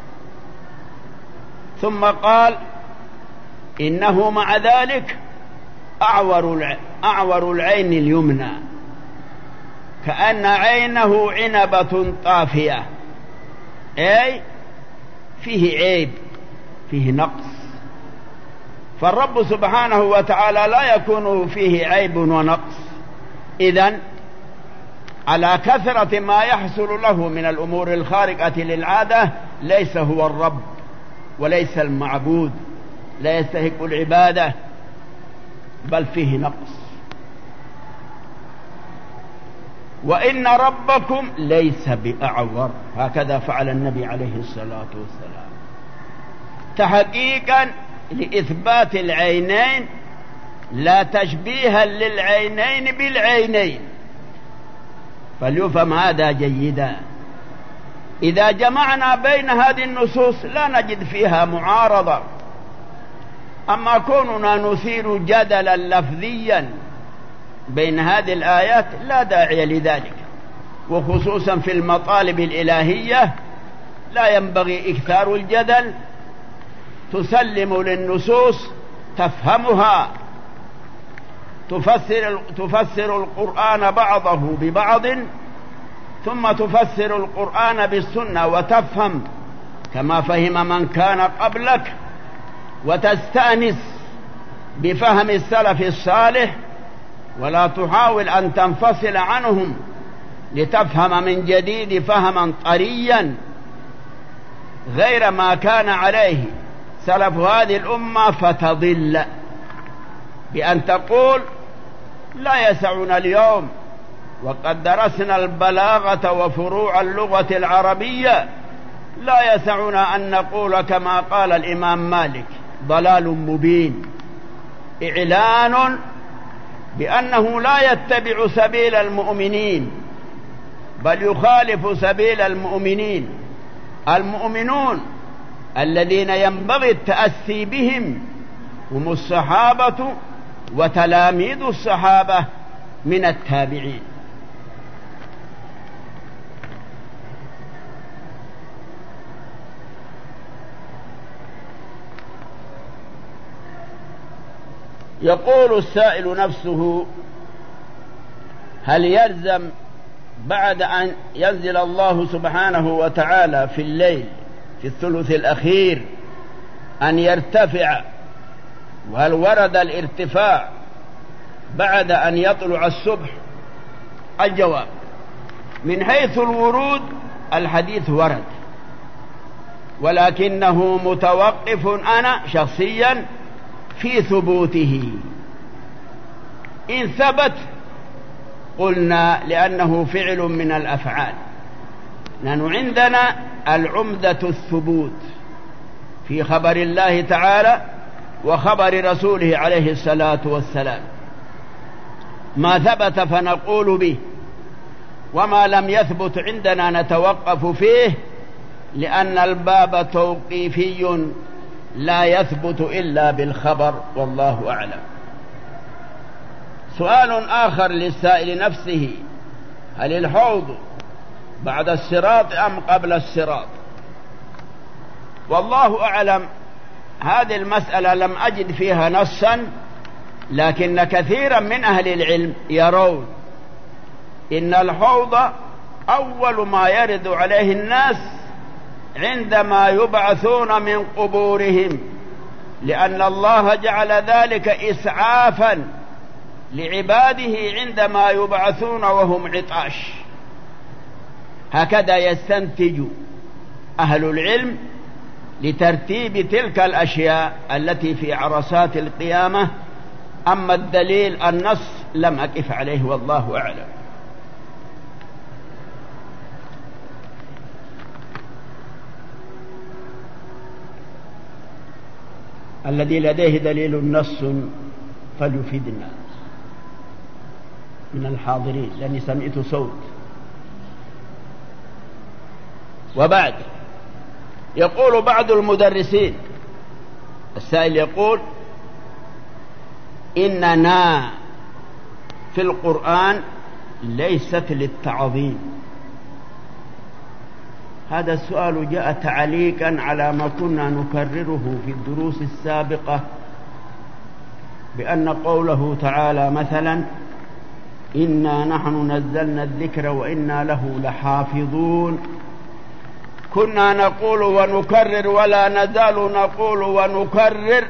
ثم قال: إنه مع ذلك أعور أعور العين اليمنى، كأن عينه عنبة طافية، أي فيه عيب، فيه نقص. فالرب سبحانه وتعالى لا يكون فيه عيب ونقص. إذن على كثرة ما يحصل له من الأمور الخارقة للعادة ليس هو الرب وليس المعبود، لا يستحق العبادة، بل فيه نقص. وإن ربكم ليس بأعور. هكذا فعل النبي عليه الصلاة والسلام تحقيقا لإثبات العينين، لا تشبيها للعينين بالعينين. فليفهم هذا جيدا. إذا جمعنا بين هذه النصوص لا نجد فيها معارضة. أما كوننا نثير جدلا لفظيا بين هذه الآيات لا داعي لذلك، وخصوصا في المطالب الإلهية لا ينبغي إكثار الجدل. تسلم للنصوص، تفهمها، تفسر, تفسر القرآن بعضه ببعض، ثم تفسر القرآن بالسنة وتفهم كما فهم من كان قبلك، وتستأنس بفهم السلف الصالح، ولا تحاول أن تنفصل عنهم لتفهم من جديد فهما طريا غير ما كان عليه سلف هذه الأمة، فتضل بأن تقول لا يسعنا اليوم وقد درسنا البلاغة وفروع اللغة العربية، لا يسعنا أن نقول كما قال الإمام مالك. ضلال مبين، إعلان بأنه لا يتبع سبيل المؤمنين بل يخالف سبيل المؤمنين. المؤمنون الذين ينبغي التأسي بهم هم الصحابة وتلاميذ الصحابة من التابعين. يقول السائل نفسه: هل يلزم بعد أن ينزل الله سبحانه وتعالى في الليل في الثلث الأخير أن يرتفع؟ وهل ورد الارتفاع بعد أن يطلع الصبح؟ الجواب: من حيث الورود الحديث ورد، ولكنه متوقف أنا شخصيا في ثبوته. إن ثبت قلنا لأنه فعل من الأفعال. نحن عندنا العمدة الثبوت في خبر الله تعالى وخبر رسوله عليه الصلاة والسلام. ما ثبت فنقول به، وما لم يثبت عندنا نتوقف فيه، لأن الباب توقيفي لا يثبت إلا بالخبر، والله أعلم. سؤال آخر للسائل نفسه: هل الحوض بعد الصراط أم قبل الصراط؟ والله أعلم. هذه المسألة لم أجد فيها نصا، لكن كثيرا من أهل العلم يرون إن الحوض أول ما يرد عليه الناس عندما يبعثون من قبورهم، لأن الله جعل ذلك إسعافا لعباده عندما يبعثون وهم عطاش. هكذا يستنتج أهل العلم لترتيب تلك الأشياء التي في عرصات القيامة. أما الدليل النص لم أقف عليه، والله أعلم. الذي لديه دليل نص فليفيدنا من الحاضرين، لأني سمعت صوت. وبعد، يقول بعض المدرسين، السائل يقول: إننا في القرآن ليست للتعظيم. هذا السؤال جاء تعليقا على ما كنا نكرره في الدروس السابقة، بأن قوله تعالى مثلا: إنا نحن نزلنا الذكر وإنا له لحافظون، كنا نقول ونكرر ولا نزال نقول ونكرر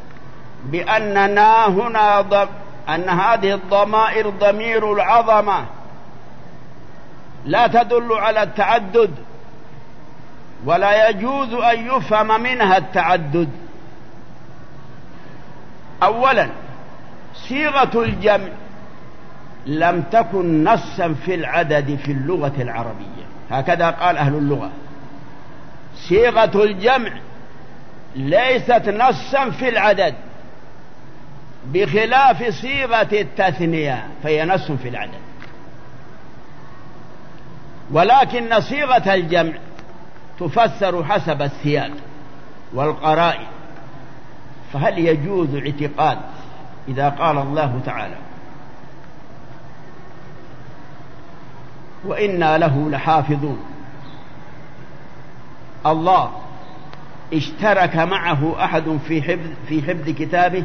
بأننا هنا ضم أن هذه الضمائر ضمير العظمة لا تدل على التعدد، ولا يجوز أن يفهم منها التعدد. أولا، صيغة الجمع لم تكن نصا في العدد في اللغة العربية، هكذا قال أهل اللغة. صيغة الجمع ليست نصا في العدد بخلاف صيغة التثنية فهي نص في العدد، ولكن صيغة الجمع تفسر حسب السياق والقرائن. فهل يجوز اعتقاد إذا قال الله تعالى وإنا له لحافظون، الله اشترك معه أحد في حفظ, في حفظ كتابه؟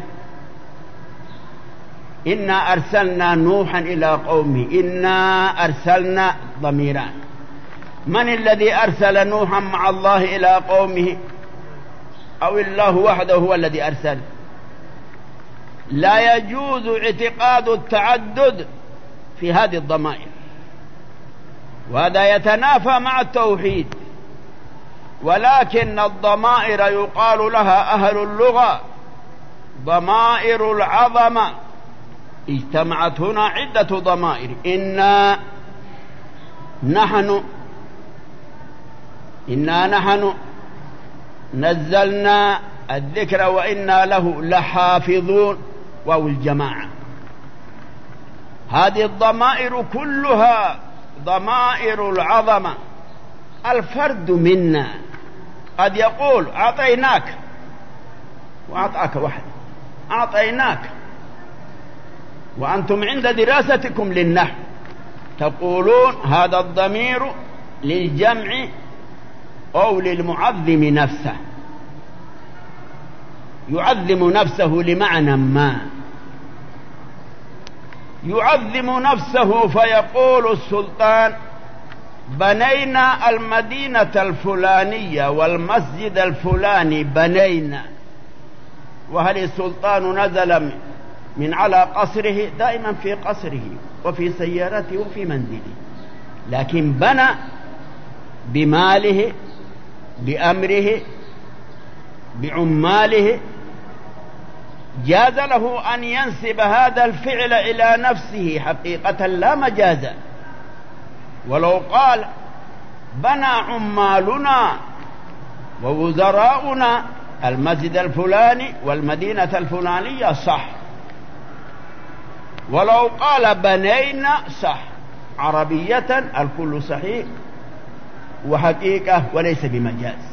إنا أرسلنا نوحا إلى قومه، إنا أرسلنا ضميران، من الذي أرسل نوحا مع الله إلى قومه؟ أو الله وحده هو الذي أرسل؟ لا يجوز اعتقاد التعدد في هذه الضمائر، وهذا يتنافى مع التوحيد. ولكن الضمائر يقال لها أهل اللغة ضمائر العظمة، اجتمعت هنا عدة ضمائر. إنا نحن إنا نحن نزلنا الذكر وإنا له لحافظون، واو الجماعة. هذه الضمائر كلها ضمائر العظمة. الفرد منا قد يقول أعطيناك وأعطاك واحد، أعطيناك، وأنتم عند دراستكم للنحو تقولون هذا الضمير للجمع أو للمعظم نفسه، يعظم نفسه لمعنى ما، يعظم نفسه فيقول السلطان بنينا المدينة الفلانية والمسجد الفلاني بنينا. وهل السلطان نزل من على قصره؟ دائما في قصره وفي سيارته وفي منزله، لكن بنى بماله بأمره بعماله. جاز له أن ينسب هذا الفعل إلى نفسه حقيقة لا مجازا. ولو قال بنى عمالنا ووزراؤنا المسجد الفلاني والمدينة الفلانية صح، ولو قال بنينا صح، عربية الكل صحيح وحقيقة وليس بمجاز.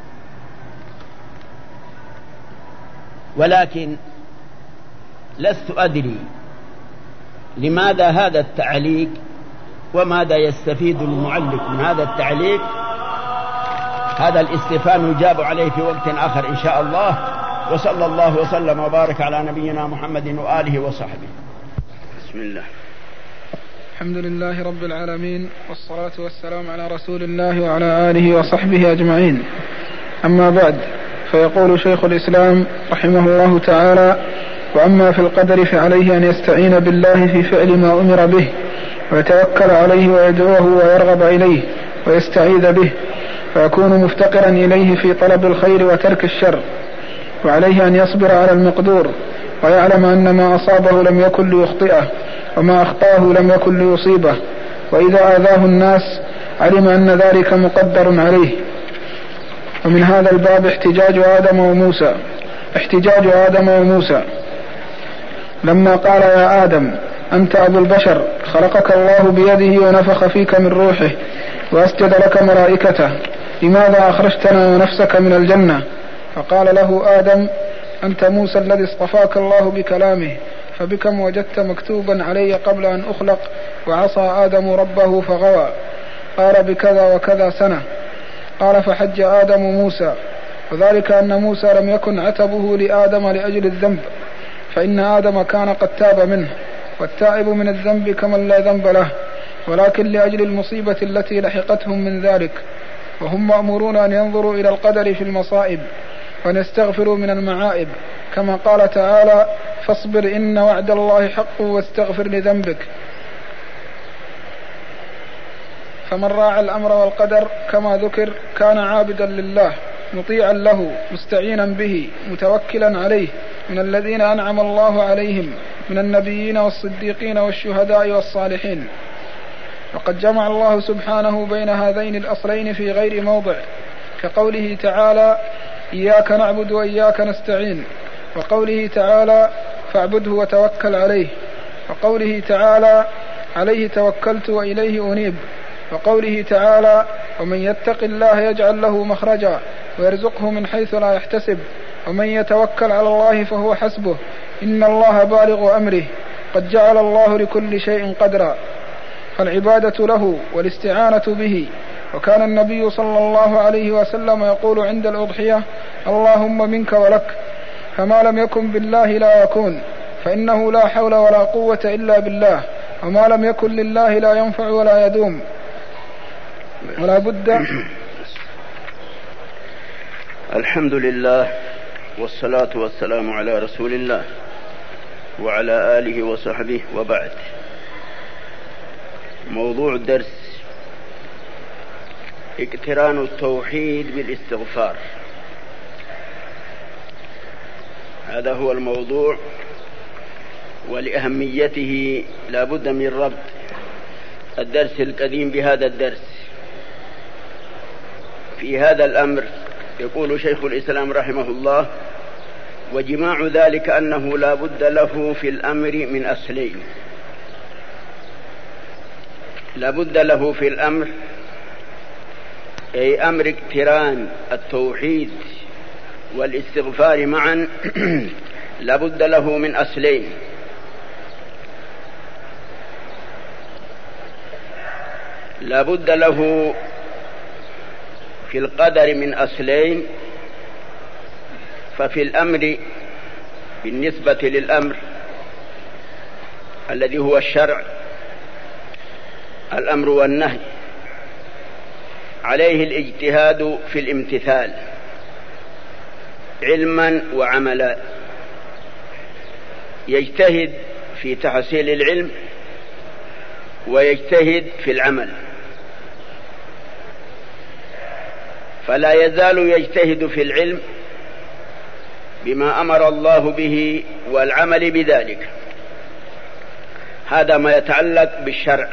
ولكن لست أدري لماذا هذا التعليق وماذا يستفيد المعلق من هذا التعليق. هذا الاستفهام يجاب عليه في وقت آخر إن شاء الله. وصلى الله وسلم وبارك على نبينا محمد وآله وصحبه. بسم الله.
الحمد لله رب العالمين، والصلاة والسلام على رسول الله وعلى آله وصحبه أجمعين. أما بعد، فيقول شيخ الإسلام رحمه الله تعالى: وأما في القدر فعليه أن يستعين بالله في فعل ما أمر به، ويتوكل عليه ويدعوه ويرغب إليه ويستعيذ به، فيكون مفتقرا إليه في طلب الخير وترك الشر. وعليه أن يصبر على المقدور، ويعلم أن ما أصابه لم يكن ليخطئه، وما أخطاه لم يكن ليصيبه. وإذا آذاه الناس علم أن ذلك مقدر عليه. ومن هذا الباب احتجاج آدم وموسى احتجاج آدم وموسى لما قال: يا آدم أنت أبو البشر، خلقك الله بيده ونفخ فيك من روحه وأسجد لك ملائكته، لماذا أخرجتنا ونفسك من الجنة؟ فقال له آدم: أنت موسى الذي اصطفاك الله بكلامه، فبكم وجدت مكتوبا علي قبل أن أخلق، وعصى آدم ربه فغوى. قال: بكذا وكذا سنة. قال: فحج آدم موسى، وذلك أن موسى لم يكن عتبه لآدم لأجل الذنب، فإن آدم كان قد تاب منه، والتائب من الذنب كمن لا ذنب له، ولكن لأجل المصيبة التي لحقتهم من ذلك. وهم مأمورون أن ينظروا إلى القدر في المصائب وأن يستغفروا من المعائب، كما قال تعالى: فاصبر إن وعد الله حق واستغفر لذنبك. فمن راعى الأمر والقدر كما ذكر كان عابدا لله مطيعا له مستعينا به متوكلا عليه من الذين أنعم الله عليهم من النبيين والصديقين والشهداء والصالحين. وقد جمع الله سبحانه بين هذين الأصلين في غير موضع، كقوله تعالى إياك نعبد وإياك نستعين، وقوله تعالى فاعبده وتوكل عليه، وقوله تعالى عليه توكلت وإليه أنيب، وقوله تعالى ومن يتق الله يجعل له مخرجا ويرزقه من حيث لا يحتسب ومن يتوكل على الله فهو حسبه إن الله بالغ أمره قد جعل الله لكل شيء قدرا. فالعبادة له والاستعانة به. وكان النبي صلى الله عليه وسلم يقول عند الأضحية اللهم منك ولك، فما لم يكن بالله لا يكون، فإنه لا حول ولا قوة إلا بالله، وما لم يكن لله لا ينفع ولا يدوم. ولا بد.
الحمد لله والصلاة والسلام على رسول الله وعلى آله وصحبه، وبعد. موضوع الدرس اقتران التوحيد بالاستغفار، هذا هو الموضوع، ولأهميته لا بد من ربط الدرس القديم بهذا الدرس. في هذا الأمر يقول شيخ الإسلام رحمه الله: وجماع ذلك أنه لا بد له في الأمر من أصلين. لا بد له في الأمر، أي أمر اقتران التوحيد والاستغفار معا، لا بد له من أصلين. لا بد له في القدر من أصلين. ففي الأمر بالنسبة للأمر الذي هو الشرع، الأمر والنهي، عليه الاجتهاد في الامتثال علما وعملا. يجتهد في تحصيل العلم ويجتهد في العمل، فلا يزال يجتهد في العلم بما أمر الله به والعمل بذلك. هذا ما يتعلق بالشرع.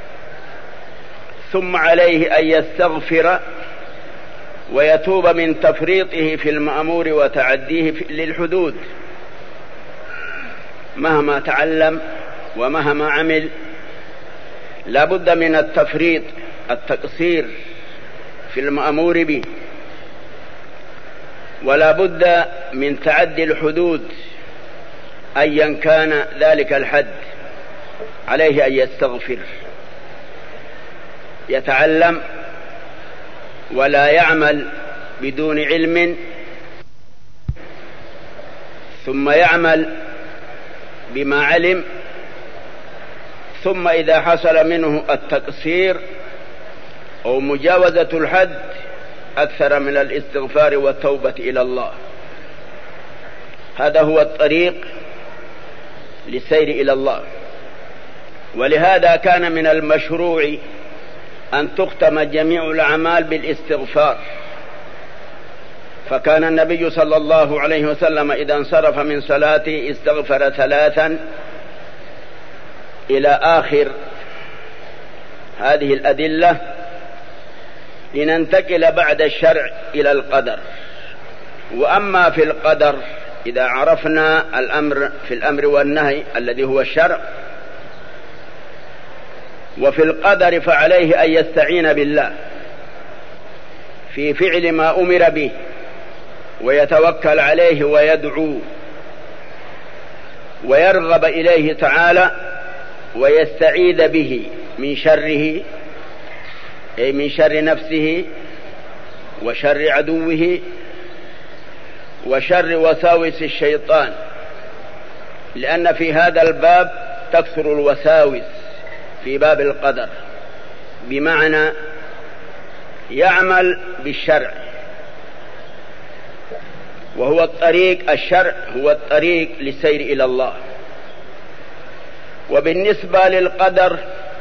ثم عليه أن يستغفر ويتوب من تفريطه في المأمور وتعديه للحدود. مهما تعلم ومهما عمل لا بد من التفريط، التقصير في المأمور به، ولا بد من تعدي الحدود أيا كان ذلك الحد. عليه أن يستغفر، يتعلم ولا يعمل بدون علم، ثم يعمل بما علم، ثم إذا حصل منه التقصير أو مجاوزة الحد أكثر من الاستغفار والتوبة إلى الله. هذا هو الطريق للسير إلى الله. ولهذا كان من المشروع أن تختم جميع الأعمال بالاستغفار. فكان النبي صلى الله عليه وسلم إذا انصرف من صلاته استغفر ثلاثا إلى آخر هذه الأدلة، لننتقل بعد الشرع إلى القدر. وأما في القدر إذا عرفنا الأمر في الأمر والنهي الذي هو الشرع، وفي القدر فعليه أن يستعين بالله في فعل ما أمر به، ويتوكل عليه ويدعو ويرغب إليه تعالى، ويستعيذ به من شره، أي من شر نفسه وشر عدوه وشر وساوس الشيطان، لأن في هذا الباب تكثر الوساوس في باب القدر، بمعنى يعمل بالشرع، وهو الطريق، الشرع هو الطريق للسير إلى الله. وبالنسبة للقدر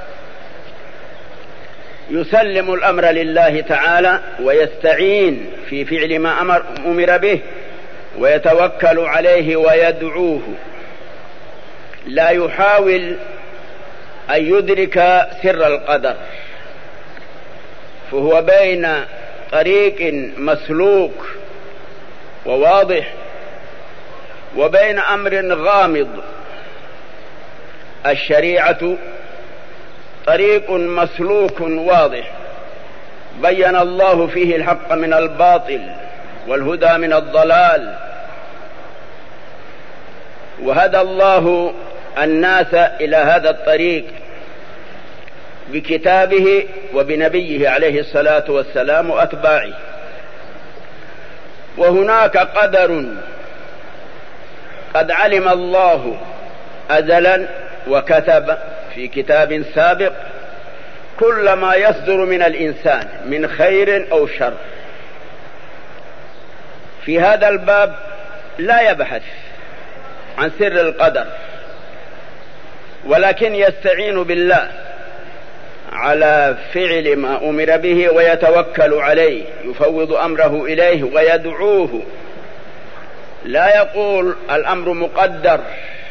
يسلم الأمر لله تعالى ويستعين في فعل ما أمر, أمر به، ويتوكل عليه ويدعوه. لا يحاول أن يدرك سر القدر، فهو بين طريق مسلوك وواضح وبين أمر غامض. الشريعة طريق مسلوك واضح بين الله فيه الحق من الباطل والهدى من الضلال، وهدى الله الناس إلى هذا الطريق بكتابه وبنبيه عليه الصلاة والسلام وأتباعه. وهناك قدر قد علم الله أزلا وكتب في كتاب سابق كل ما يصدر من الإنسان من خير أو شر. في هذا الباب لا يبحث عن سر القدر، ولكن يستعين بالله على فعل ما أمر به ويتوكل عليه، يفوض أمره إليه ويدعوه. لا يقول الأمر مقدر،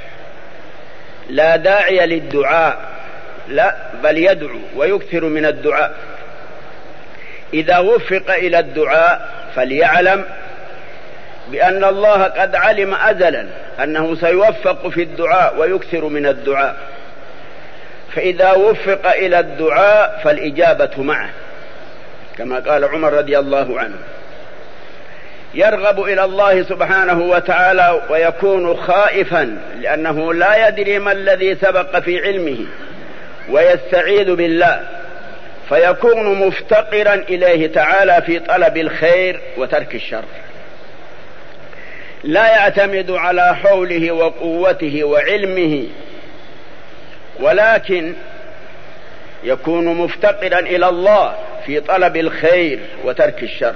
لا داعي للدعاء، لا، بل يدعو ويكثر من الدعاء. إذا وفق إلى الدعاء فليعلم بأن الله قد علم أزلا أنه سيوفق في الدعاء ويكثر من الدعاء، فإذا وفق إلى الدعاء فالإجابة معه، كما قال عمر رضي الله عنه. يرغب إلى الله سبحانه وتعالى ويكون خائفا لأنه لا يدري ما الذي سبق في علمه، ويستعيذ بالله فيكون مفتقرا إليه تعالى في طلب الخير وترك الشر. لا يعتمد على حوله وقوته وعلمه، ولكن يكون مفتقرا إلى الله في طلب الخير وترك الشر.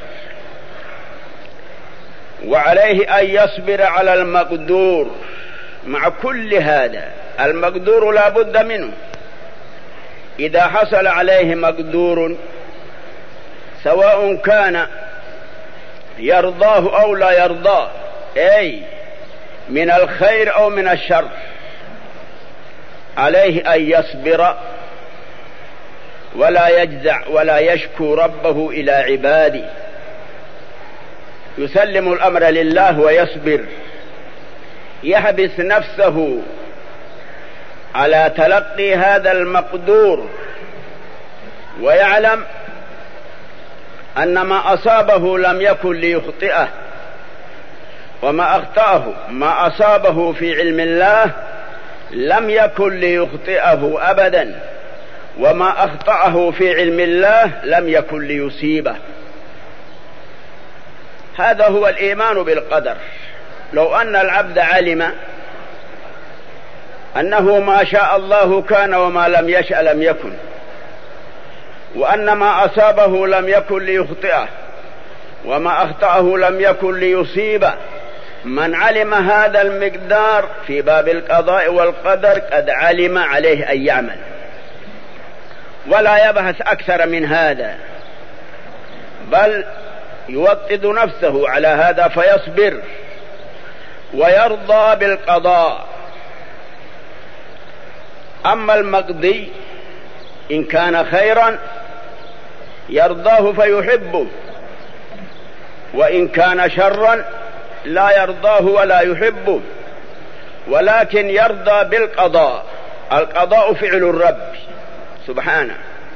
وعليه أن يصبر على المقدور. مع كل هذا المقدور لا بد منه. إذا حصل عليه مقدور سواء كان يرضاه أو لا يرضاه، أي من الخير أو من الشر، عليه أن يصبر ولا يجزع ولا يشكو ربه إلى عباده، يسلم الأمر لله ويصبر، يحبس نفسه على تلقي هذا المقدور، ويعلم أن ما أصابه لم يكن ليخطئه، وما أخطأه ما أصابه في علم الله لم يكن ليخطئه أبدا، وما أخطأه في علم الله لم يكن ليصيبه. هذا هو الإيمان بالقدر. لو أن العبد علم أنه ما شاء الله كان وما لم يشأ لم يكن، وأن ما أصابه لم يكن ليخطئه وما أخطأه لم يكن ليصيبه، من علم هذا المقدار في باب القضاء والقدر قد علم عليه أن يعمل، ولا يبحث أكثر من هذا، بل يوطد نفسه على هذا فيصبر ويرضى بالقضاء. أما المقضي إن كان خيرا يرضاه فيحبه، وإن كان شرا لا يرضاه ولا يحبه، ولكن يرضى بالقضاء. القضاء فعل الرب سبحانه،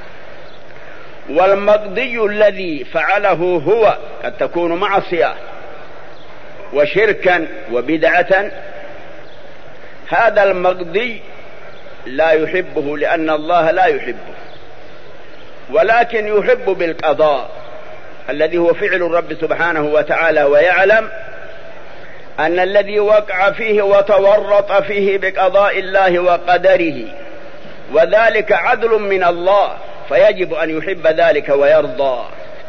والمقضي الذي فعله هو قد تكون معصية وشركا وبدعة، هذا المقضي لا يحبه لأن الله لا يحبه، ولكن يحب بالقضاء الذي هو فعل الرب سبحانه وتعالى، ويعلم أن الذي وقع فيه وتورط فيه بقضاء الله وقدره وذلك عدل من الله، فيجب أن يحب ذلك ويرضى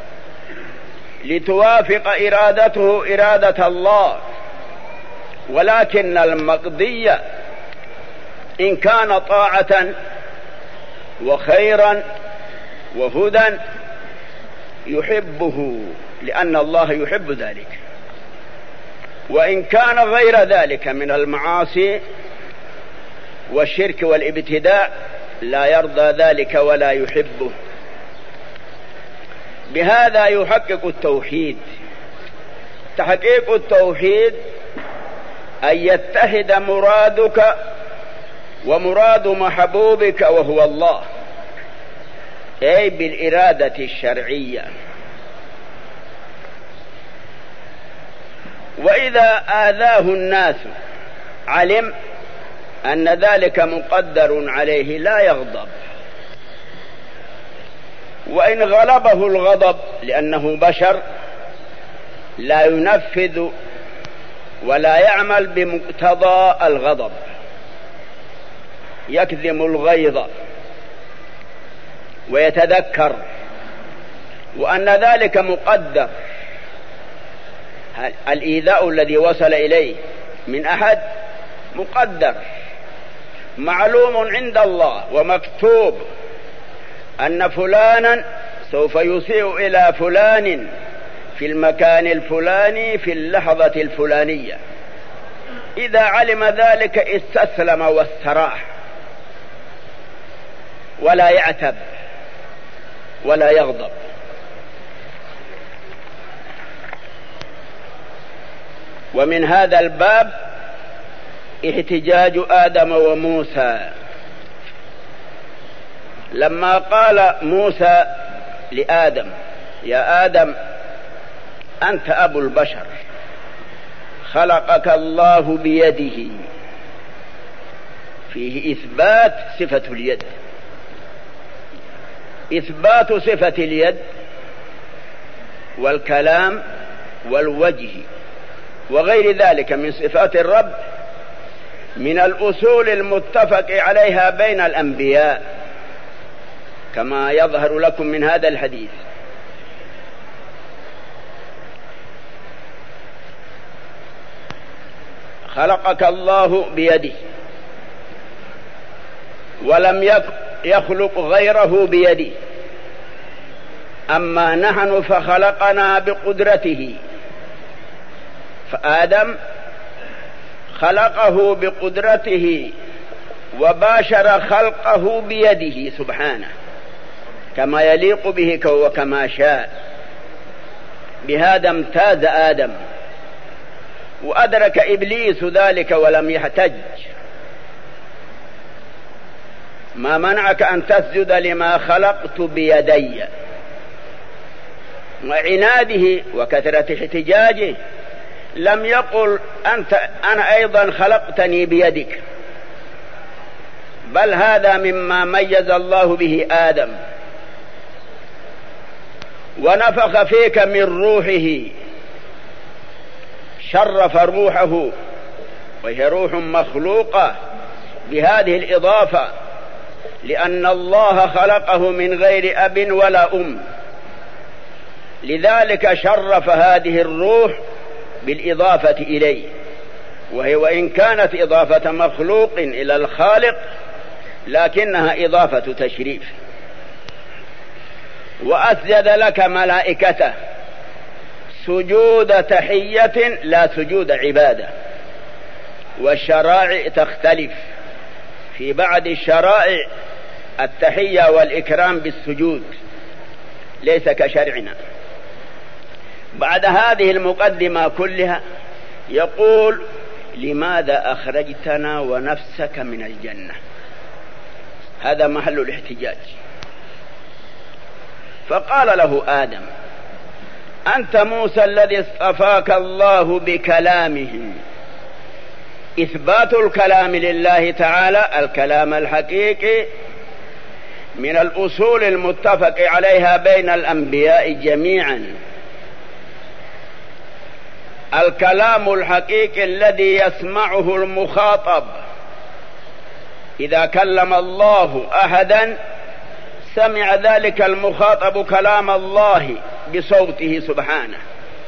لتوافق إرادته إرادة الله. ولكن المقضي إن كان طاعة وخيرا وهدى يحبه لأن الله يحب ذلك، وإن كان غير ذلك من المعاصي والشرك والابتداع لا يرضى ذلك ولا يحبه. بهذا يحقق التوحيد. تحقيق التوحيد أن يتحد مرادك ومراد محبوبك وهو الله، أي بالإرادة الشرعية. وإذا آذاه الناس علم أن ذلك مقدر عليه لا يغضب، وإن غلبه الغضب لأنه بشر لا ينفذ ولا يعمل بمقتضى الغضب، يكظم الغيظ ويتذكر وأن ذلك مقدر. الإيذاء الذي وصل إليه من أحد مقدر معلوم عند الله ومكتوب أن فلانا سوف يسيء إلى فلان في المكان الفلاني في اللحظة الفلانية. إذا علم ذلك استسلم واستراح ولا يعتب ولا يغضب. ومن هذا الباب احتجاج آدم وموسى لما قال موسى لآدم: يا آدم أنت أبو البشر، خلقك الله بيده، فيه إثبات صفة اليد، إثبات صفة اليد والكلام والوجه وغير ذلك من صفات الرب من الأصول المتفق عليها بين الأنبياء كما يظهر لكم من هذا الحديث. خلقك الله بيده ولم يخلق غيره بيده، أما نحن فخلقنا بقدرته، فآدم خلقه بقدرته وباشر خلقه بيده سبحانه كما يليق به وكما شاء. بهذا امتاز آدم، وأدرك إبليس ذلك ولم يحتج. ما منعك أن تسجد لما خلقت بيدي؟ وعناده وكثرة احتجاجه لم يقل أنت أنا أيضا خلقتني بيدك، بل هذا مما ميز الله به آدم. ونفخ فيك من روحه، شرف روحه وهي روح مخلوقة بهذه الإضافة، لأن الله خلقه من غير أب ولا أم، لذلك شرف هذه الروح بالإضافة إليه، وهي وإن كانت إضافة مخلوق إلى الخالق لكنها إضافة تشريف. وأسجد لك ملائكته سجود تحية لا سجود عبادة. والشرائع تختلف، في بعض الشرائع التحية والإكرام بالسجود ليس كشرعنا. بعد هذه المقدمة كلها يقول: لماذا أخرجتنا ونفسك من الجنة؟ هذا محل الاحتجاج. فقال له آدم: أنت موسى الذي اصطفاك الله بكلامه. إثبات الكلام لله تعالى الكلام الحقيقي من الأصول المتفق عليها بين الأنبياء جميعا. الكلام الحقيقي الذي يسمعه المخاطب، إذا كلم الله أحدا سمع ذلك المخاطب كلام الله بصوته سبحانه،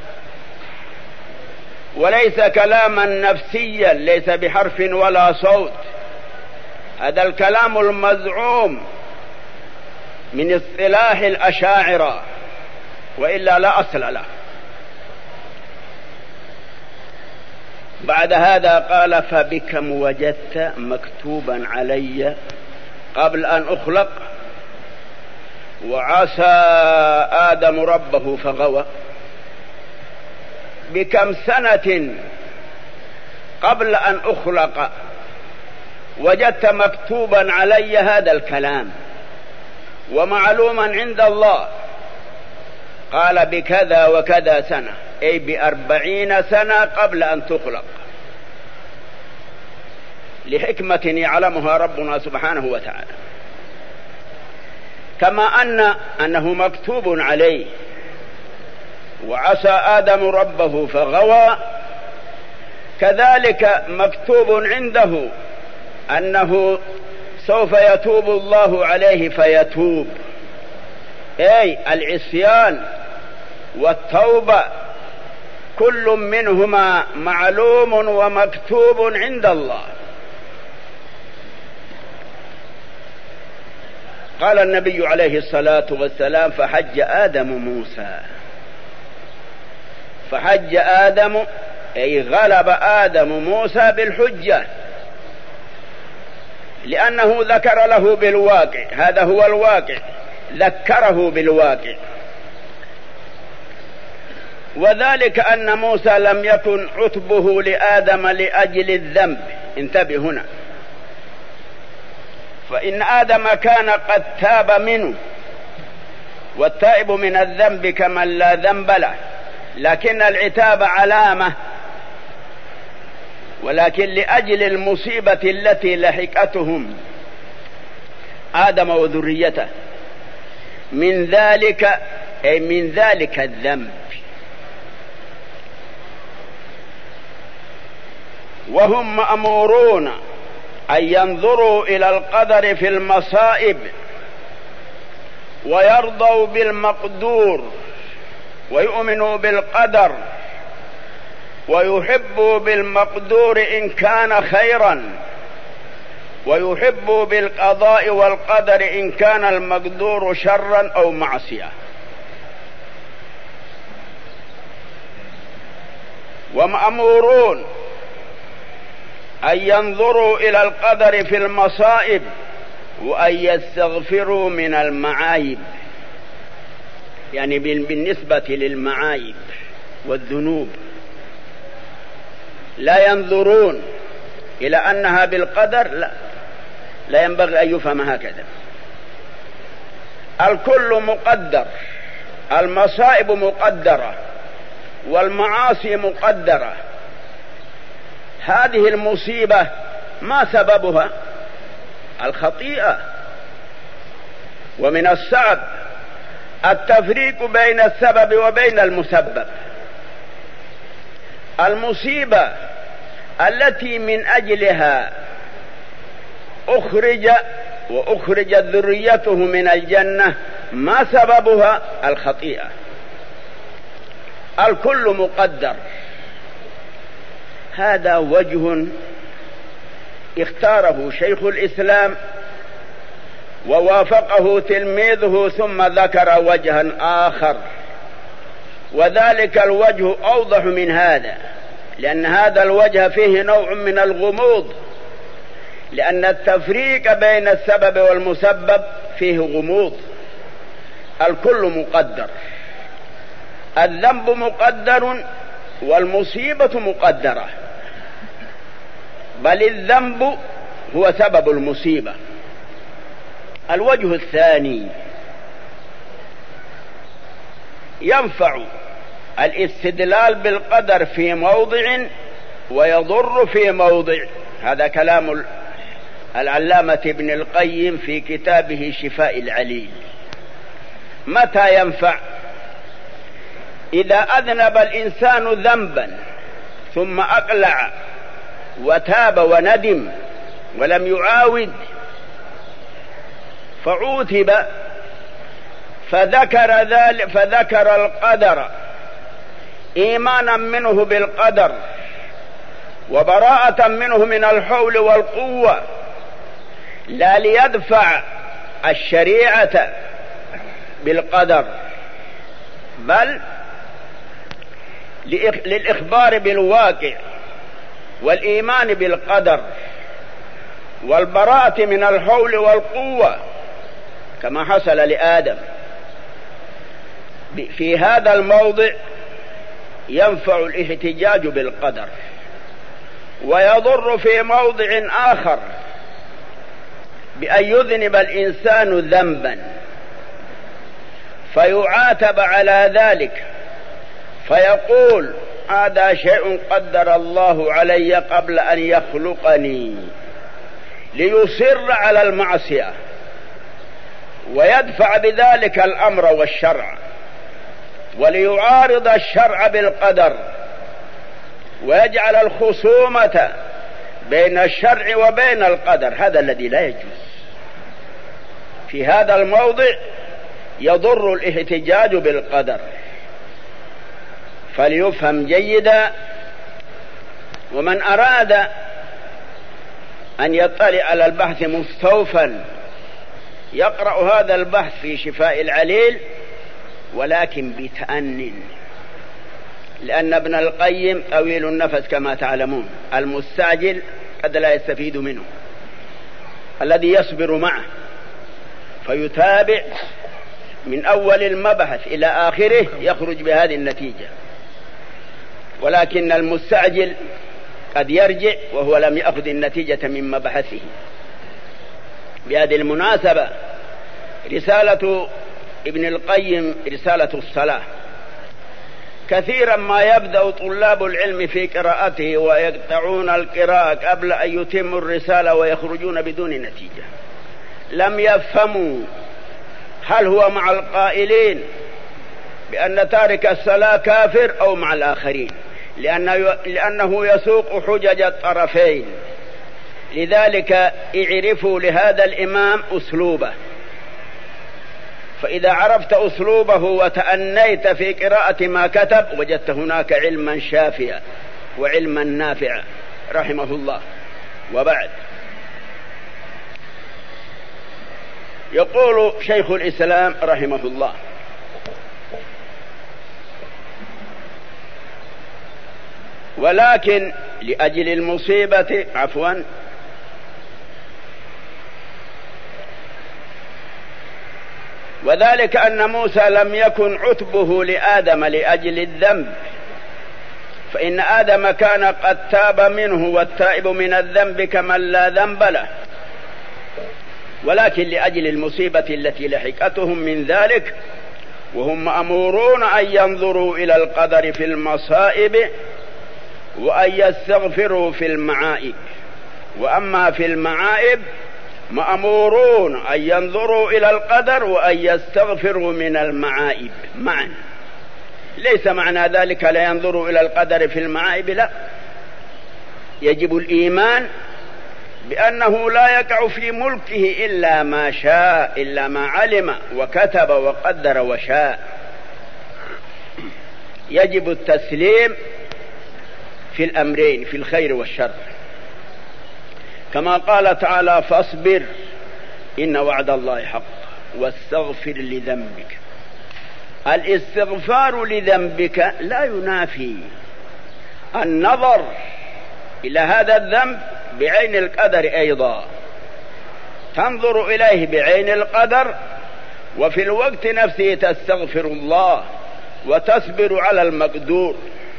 وليس كلاما نفسيا ليس بحرف ولا صوت. هذا الكلام المزعوم من اصطلاح الأشاعرة، وإلا لا أصل له. بعد هذا قال فبكم وجدت مكتوبا علي قبل أن أخلق وعصى آدم ربه فغوى. بكم سنة قبل أن أخلق وجدت مكتوبا علي هذا الكلام ومعلوما عند الله؟ قال بكذا وكذا سنة، أي بأربعين سنة قبل أن تخلق، لحكمة يعلمها ربنا سبحانه وتعالى. كما أن أنه مكتوب عليه وعصى آدم ربه فغوى، كذلك مكتوب عنده أنه سوف يتوب الله عليه فيتوب، أي العصيان والتوبة كل منهما معلوم ومكتوب عند الله. قال النبي عليه الصلاة والسلام فحج آدم موسى، فحج آدم أي غلب آدم موسى بالحجة، لأنه ذكر له بالواقع، هذا هو الواقع، ذكره بالواقع. وذلك أن موسى لم يكن عتبه لآدم لأجل الذنب، انتبه هنا، فإن آدم كان قد تاب منه، والتائب من الذنب كمن لا ذنب له، لكن العتاب علامة، ولكن لأجل المصيبة التي لحقتهم آدم وذريته من ذلك، أي من ذلك الذنب. وهم مأمورون أن ينظروا إلى القدر في المصائب ويرضوا بالمقدور ويؤمنوا بالقدر ويحبوا بالمقدور إن كان خيرا ويحبوا بالقضاء والقدر إن كان المقدور شرا أو معصية. ومأمورون أن ينظروا إلى القدر في المصائب وأن يستغفروا من المعايب، يعني بالنسبة للمعايب والذنوب لا ينظرون إلى أنها بالقدر، لا, لا ينبغي أن يفهم هكذا. الكل مقدر، المصائب مقدرة والمعاصي مقدرة. هذه المصيبة ما سببها؟ الخطيئة. ومن الصعب التفريق بين السبب وبين المسبب. المصيبة التي من أجلها أخرج وأخرجت ذريته من الجنة ما سببها؟ الخطيئة. الكل مقدر. هذا وجه اختاره شيخ الإسلام ووافقه تلميذه، ثم ذكر وجها آخر، وذلك الوجه أوضح من هذا، لأن هذا الوجه فيه نوع من الغموض، لأن التفريق بين السبب والمسبب فيه غموض. الكل مقدر، الذنب مقدر والمصيبة مقدرة، بل الذنب هو سبب المصيبة. الوجه الثاني ينفع الاستدلال بالقدر في موضع ويضر في موضع. هذا كلام العلامة ابن القيم في كتابه شفاء العليل. متى ينفع؟ إذا أذنب الإنسان ذنبا ثم أقلع وتاب وندم ولم يعاود فعوتب فذكر ذلك فذكر القدر إيمانا منه بالقدر وبراءة منه من الحول والقوة، لا ليدفع الشريعة بالقدر، بل للإخبار بالواقع والإيمان بالقدر والبراءة من الحول والقوة كما حصل لآدم. في هذا الموضع ينفع الاحتجاج بالقدر، ويضر في موضع آخر بأن يذنب الإنسان ذنبا فيعاتب على ذلك فيقول هذا شيء قدر الله علي قبل أن يخلقني، ليصر على المعصية ويدفع بذلك الأمر والشرع، وليعارض الشرع بالقدر ويجعل الخصومة بين الشرع وبين القدر. هذا الذي لا يجوز. في هذا الموضع يضر الاحتجاج بالقدر، فليفهم جيدا. ومن أراد أن يطلع على البحث مستوفا يقرأ هذا البحث في شفاء العليل، ولكن بتأنٍ، لأن ابن القيم طويل النفس كما تعلمون. المستعجل قد لا يستفيد منه، الذي يصبر معه فيتابع من أول المبحث إلى آخره يخرج بهذه النتيجة، ولكن المستعجل قد يرجع وهو لم يأخذ النتيجة من مبحثه. بهذه المناسبة رسالة ابن القيم رسالة الصلاة كثيرا ما يبدأ طلاب العلم في قراءته ويقطعون القراءة قبل أن يتموا الرسالة ويخرجون بدون نتيجة. لم يفهموا هل هو مع القائلين بأن تارك الصلاة كافر أو مع الآخرين، لأنه يسوق حجج الطرفين. لذلك اعرفوا لهذا الإمام أسلوبه، فإذا عرفت أسلوبه وتأنيت في قراءة ما كتب وجدت هناك علما شافيا وعلما نافعا رحمه الله. وبعد، يقول شيخ الإسلام رحمه الله: ولكن لأجل المصيبة عفوا وذلك أن موسى لم يكن عتبه لآدم لأجل الذنب، فإن آدم كان قد تاب منه، والتائب من الذنب كمن لا ذنب له، ولكن لأجل المصيبة التي لحقتهم من ذلك، وهم مأمورون أن ينظروا إلى القدر في المصائب وأن يستغفروا في المعائب. وأما في المعائب مأمورون أن ينظروا إلى القدر وأن يستغفروا من المعائب معا. ليس معنى ذلك لا ينظروا إلى القدر في المعائب، لا، يجب الإيمان بأنه لا يقع في ملكه إلا ما شاء، إلا ما علم وكتب وقدر وشاء. يجب التسليم في الأمرين، في الخير والشر، كما قال تعالى: فاصبر إن وعد الله حق واستغفر لذنبك. الاستغفار لذنبك لا ينافي النظر إلى هذا الذنب بعين القدر، أيضا تنظر إليه بعين القدر وفي الوقت نفسه تستغفر الله وتصبر على المقدور.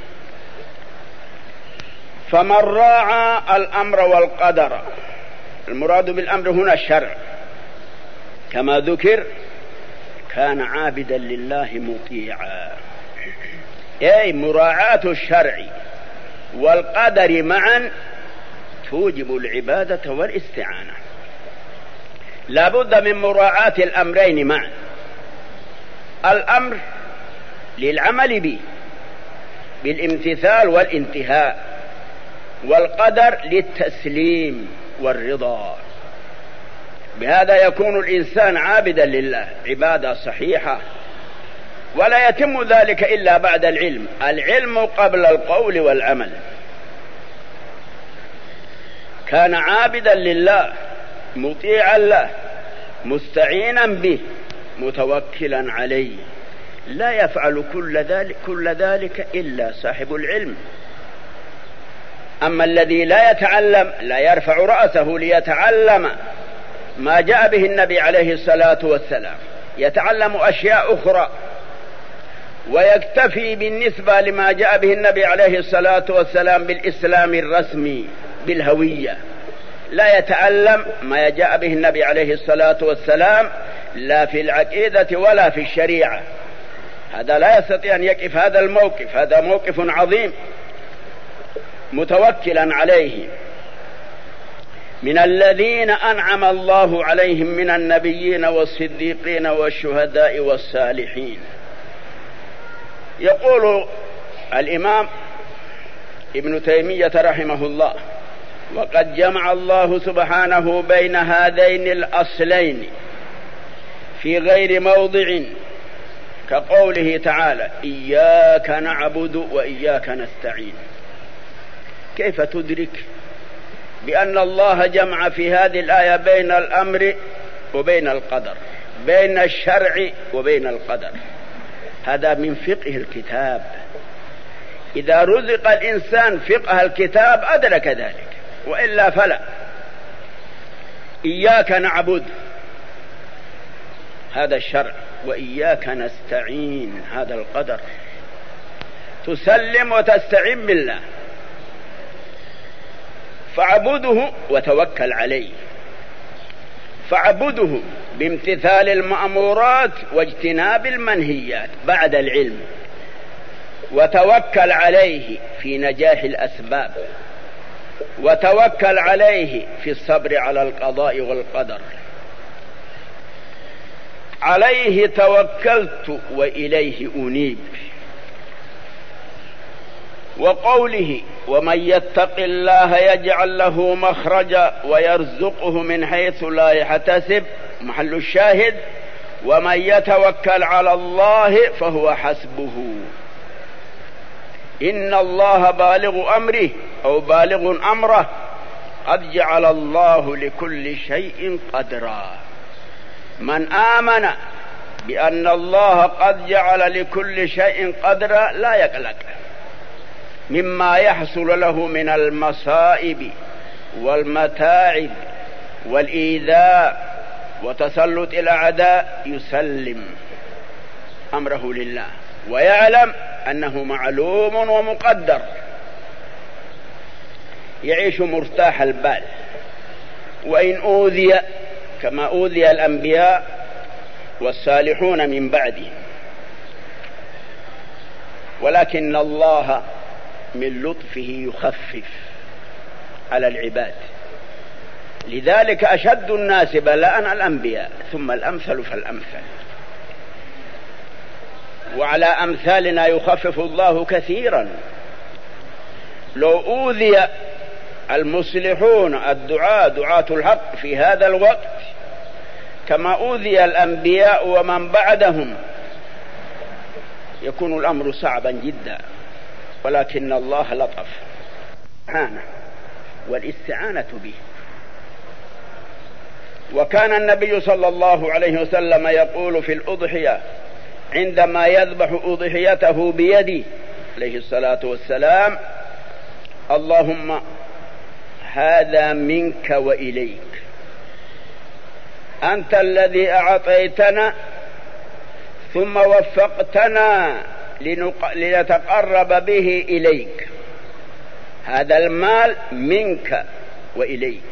فمن راعى الأمر والقدر، المراد بالأمر هنا الشرع كما ذكر، كان عابدا لله مطيعا. أي مراعاة الشرع والقدر معا توجب العبادة والاستعانة. لا بد من مراعاة الأمرين معا، الأمر للعمل به بالامتثال والانتهاء، والقدر للتسليم والرضا. بهذا يكون الإنسان عابدا لله عبادة صحيحة، ولا يتم ذلك إلا بعد العلم، العلم قبل القول والعمل. كان عابدا لله مطيعا له مستعينا به متوكلا عليه، لا يفعل كل ذلك, كل ذلك إلا صاحب العلم. أما الذي لا يتعلم لا يرفع رأسه ليتعلم ما جاء به النبي عليه الصلاة والسلام، يتعلم أشياء أخرى ويكتفي بالنسبة لما جاء به النبي عليه الصلاة والسلام بالإسلام الرسمي بالهوية، لا يتعلم ما جاء به النبي عليه الصلاة والسلام لا في العقيدة ولا في الشريعة، هذا لا يستطيع أن يقف هذا الموقف، هذا موقف عظيم متوكلا عليه من الذين أنعم الله عليهم من النبيين والصديقين والشهداء والصالحين. يقول الإمام ابن تيمية رحمه الله: وقد جمع الله سبحانه بين هذين الأصلين في غير موضع، كقوله تعالى: إياك نعبد وإياك نستعين. كيف تدرك بأن الله جمع في هذه الآية بين الأمر وبين القدر، بين الشرع وبين القدر؟ هذا من فقه الكتاب، إذا رزق الإنسان فقه الكتاب أدرك ذلك، وإلا فلا. إياك نعبد هذا الشرع، وإياك نستعين هذا القدر، تسلم وتستعين بالله، فاعبده وتوكل عليه، فاعبده بامتثال المأمورات واجتناب المنهيات بعد العلم، وتوكل عليه في نجاح الأسباب، وتوكل عليه في الصبر على القضاء والقدر. عليه توكلت وإليه أنيب. وقوله: ومن يتق الله يجعل له مخرجا ويرزقه من حيث لا يحتسب، محل الشاهد: ومن يتوكل على الله فهو حسبه، إن الله بالغ أمره أو بالغ أمره، قد جعل الله لكل شيء قدرا. من آمن بأن الله قد جعل لكل شيء قدرا لا يقلق مما يحصل له من المصائب والمتاعب والإيذاء وتسلط الأعداء، يسلم أمره لله ويعلم أنه معلوم ومقدر، يعيش مرتاح البال. وإن أوذي كما أوذي الأنبياء والصالحون من بعده، ولكن الله من لطفه يخفف على العباد، لذلك أشد الناس بلاء الأنبياء، ثم الأمثل فالأمثل. وعلى أمثالنا يخفف الله كثيرا. لو أوذي المصلحون الدعاة دعاة الحق في هذا الوقت كما أوذي الأنبياء ومن بعدهم يكون الأمر صعبا جدا، ولكن الله لطف سبحانه والاستعانة به. وكان النبي صلى الله عليه وسلم يقول في الأضحية عندما يذبح أضحيته بيده عليه الصلاة والسلام: اللهم هذا منك وإليك، أنت الذي أعطيتنا ثم وفقتنا لنتقرب به إليك، هذا المال منك وإليك،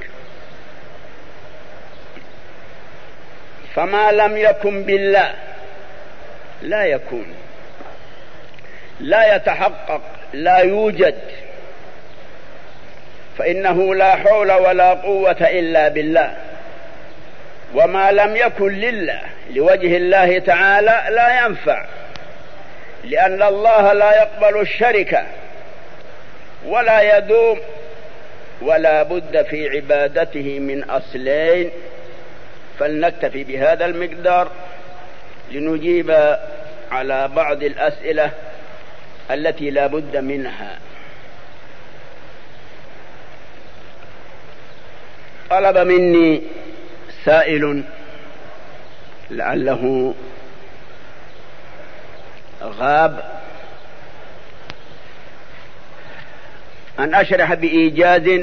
فما لم يكن بالله لا يكون، لا يتحقق، لا يوجد، فإنه لا حول ولا قوة إلا بالله. وما لم يكن لله لوجه الله تعالى لا ينفع، لأن الله لا يقبل الشركة ولا يدوم، ولا بد في عبادته من أصلين. فلنكتفي بهذا المقدار لنجيب على بعض الأسئلة التي لا بد منها. طلب مني سائل لعله غاب أن أشرح بإيجاز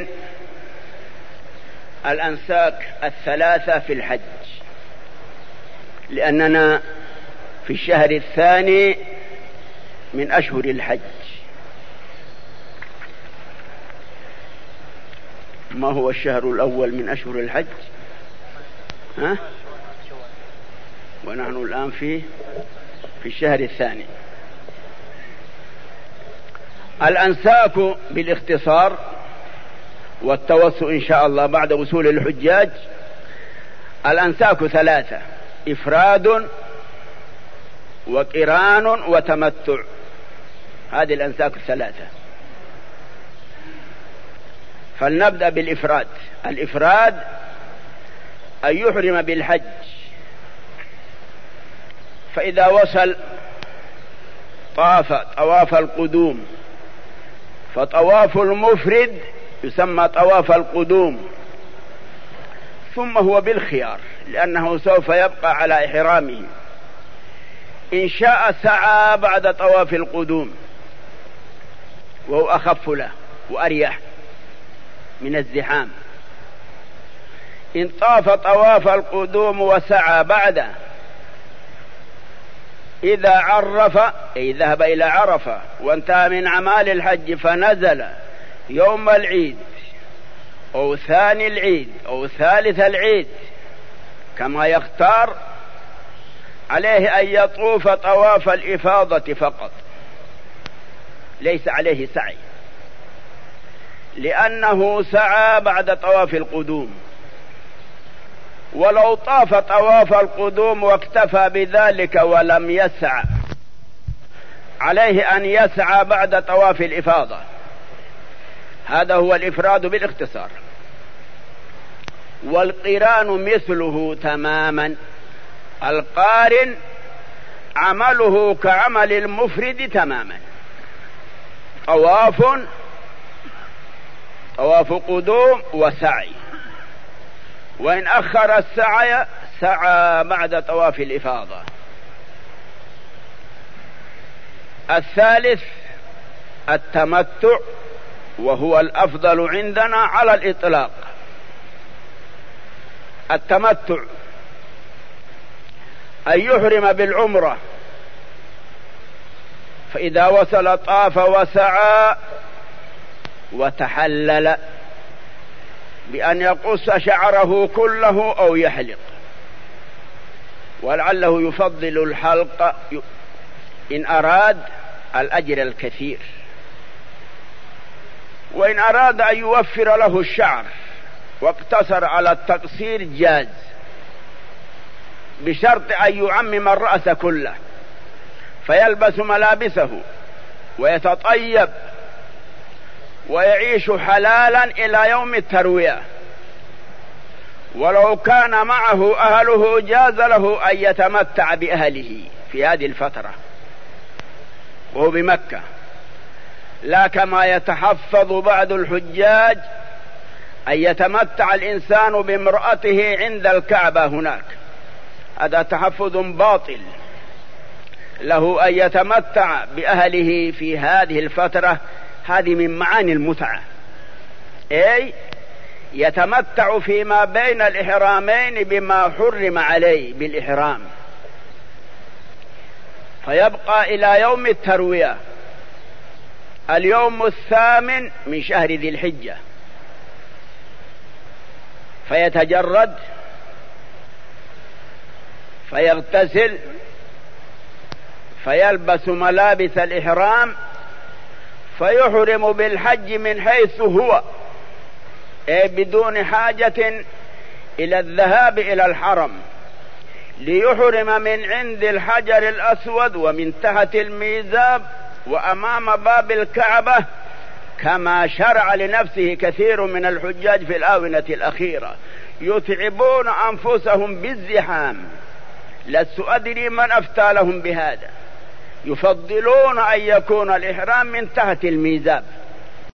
الأنساك الثلاثة في الحج، لأننا في الشهر الثاني من أشهر الحج. ما هو الشهر الأول من أشهر الحج؟ ها؟ ونحن الآن في في الشهر الثاني. الأنساك بالاختصار والتوسع إن شاء الله بعد وصول الحجاج. الأنساك ثلاثة: إفراد وقران وتمتع. هذه الأنساك الثلاثة. فلنبدأ بالإفراد. الإفراد أن يحرم بالحج، فإذا وصل طاف طواف القدوم، فطواف المفرد يسمى طواف القدوم، ثم هو بالخيار لأنه سوف يبقى على إحرامه. إن شاء سعى بعد طواف القدوم وهو أخف له وأريح من الزحام. إن طاف طواف القدوم وسعى بعده، إذا عرف أي ذهب إلى عرفة وانتهى من أعمال الحج فنزل يوم العيد أو ثاني العيد أو ثالث العيد كما يختار، عليه أن يطوف طواف الإفاضة فقط، ليس عليه سعي، لأنه سعى بعد طواف القدوم. ولو طاف طواف القدوم واكتفى بذلك ولم يسعى، عليه أن يسعى بعد طواف الإفاضة. هذا هو الإفراد بالاختصار. والقران مثله تماما. القارن عمله كعمل المفرد تماما، طواف طواف قدوم وسعي، وإن أخر السعي سعى بعد طواف الإفاضة. الثالث التمتع، وهو الأفضل عندنا على الإطلاق. التمتع أن يحرم بالعمرة، فإذا وصل طاف وسعى وتحلل بأن يقص شعره كله أو يحلق، ولعله يفضل الحلق إن أراد الأجر الكثير، وإن أراد أن يوفر له الشعر واقتصر على التقصير جاز، بشرط أن يعمم الرأس كله فيلبس ملابسه ويتطيب ويعيش حلالا إلى يوم التروية. ولو كان معه أهله جاز له أن يتمتع بأهله في هذه الفترة وهو بمكة، لا كما يتحفظ بعض الحجاج أن يتمتع الإنسان بامرأته عند الكعبة هناك. هذا تحفظ باطل. له أن يتمتع بأهله في هذه الفترة. هذه من معاني المتعة، أي يتمتع فيما بين الإحرامين بما حرم عليه بالإحرام، فيبقى إلى يوم التروية اليوم الثامن من شهر ذي الحجة، فيتجرد فيغتسل فيلبس ملابس الإحرام فيحرم بالحج من حيث هو، أي بدون حاجة إلى الذهاب إلى الحرم، ليحرم من عند الحجر الأسود ومن تحت الميزاب وأمام باب الكعبة، كما شرع لنفسه كثير من الحجاج في الآونة الأخيرة يتعبون أنفسهم بالزحام. لست أدري من أفتى لهم بهذا. يفضلون أن يكون الإحرام من تحت الميزاب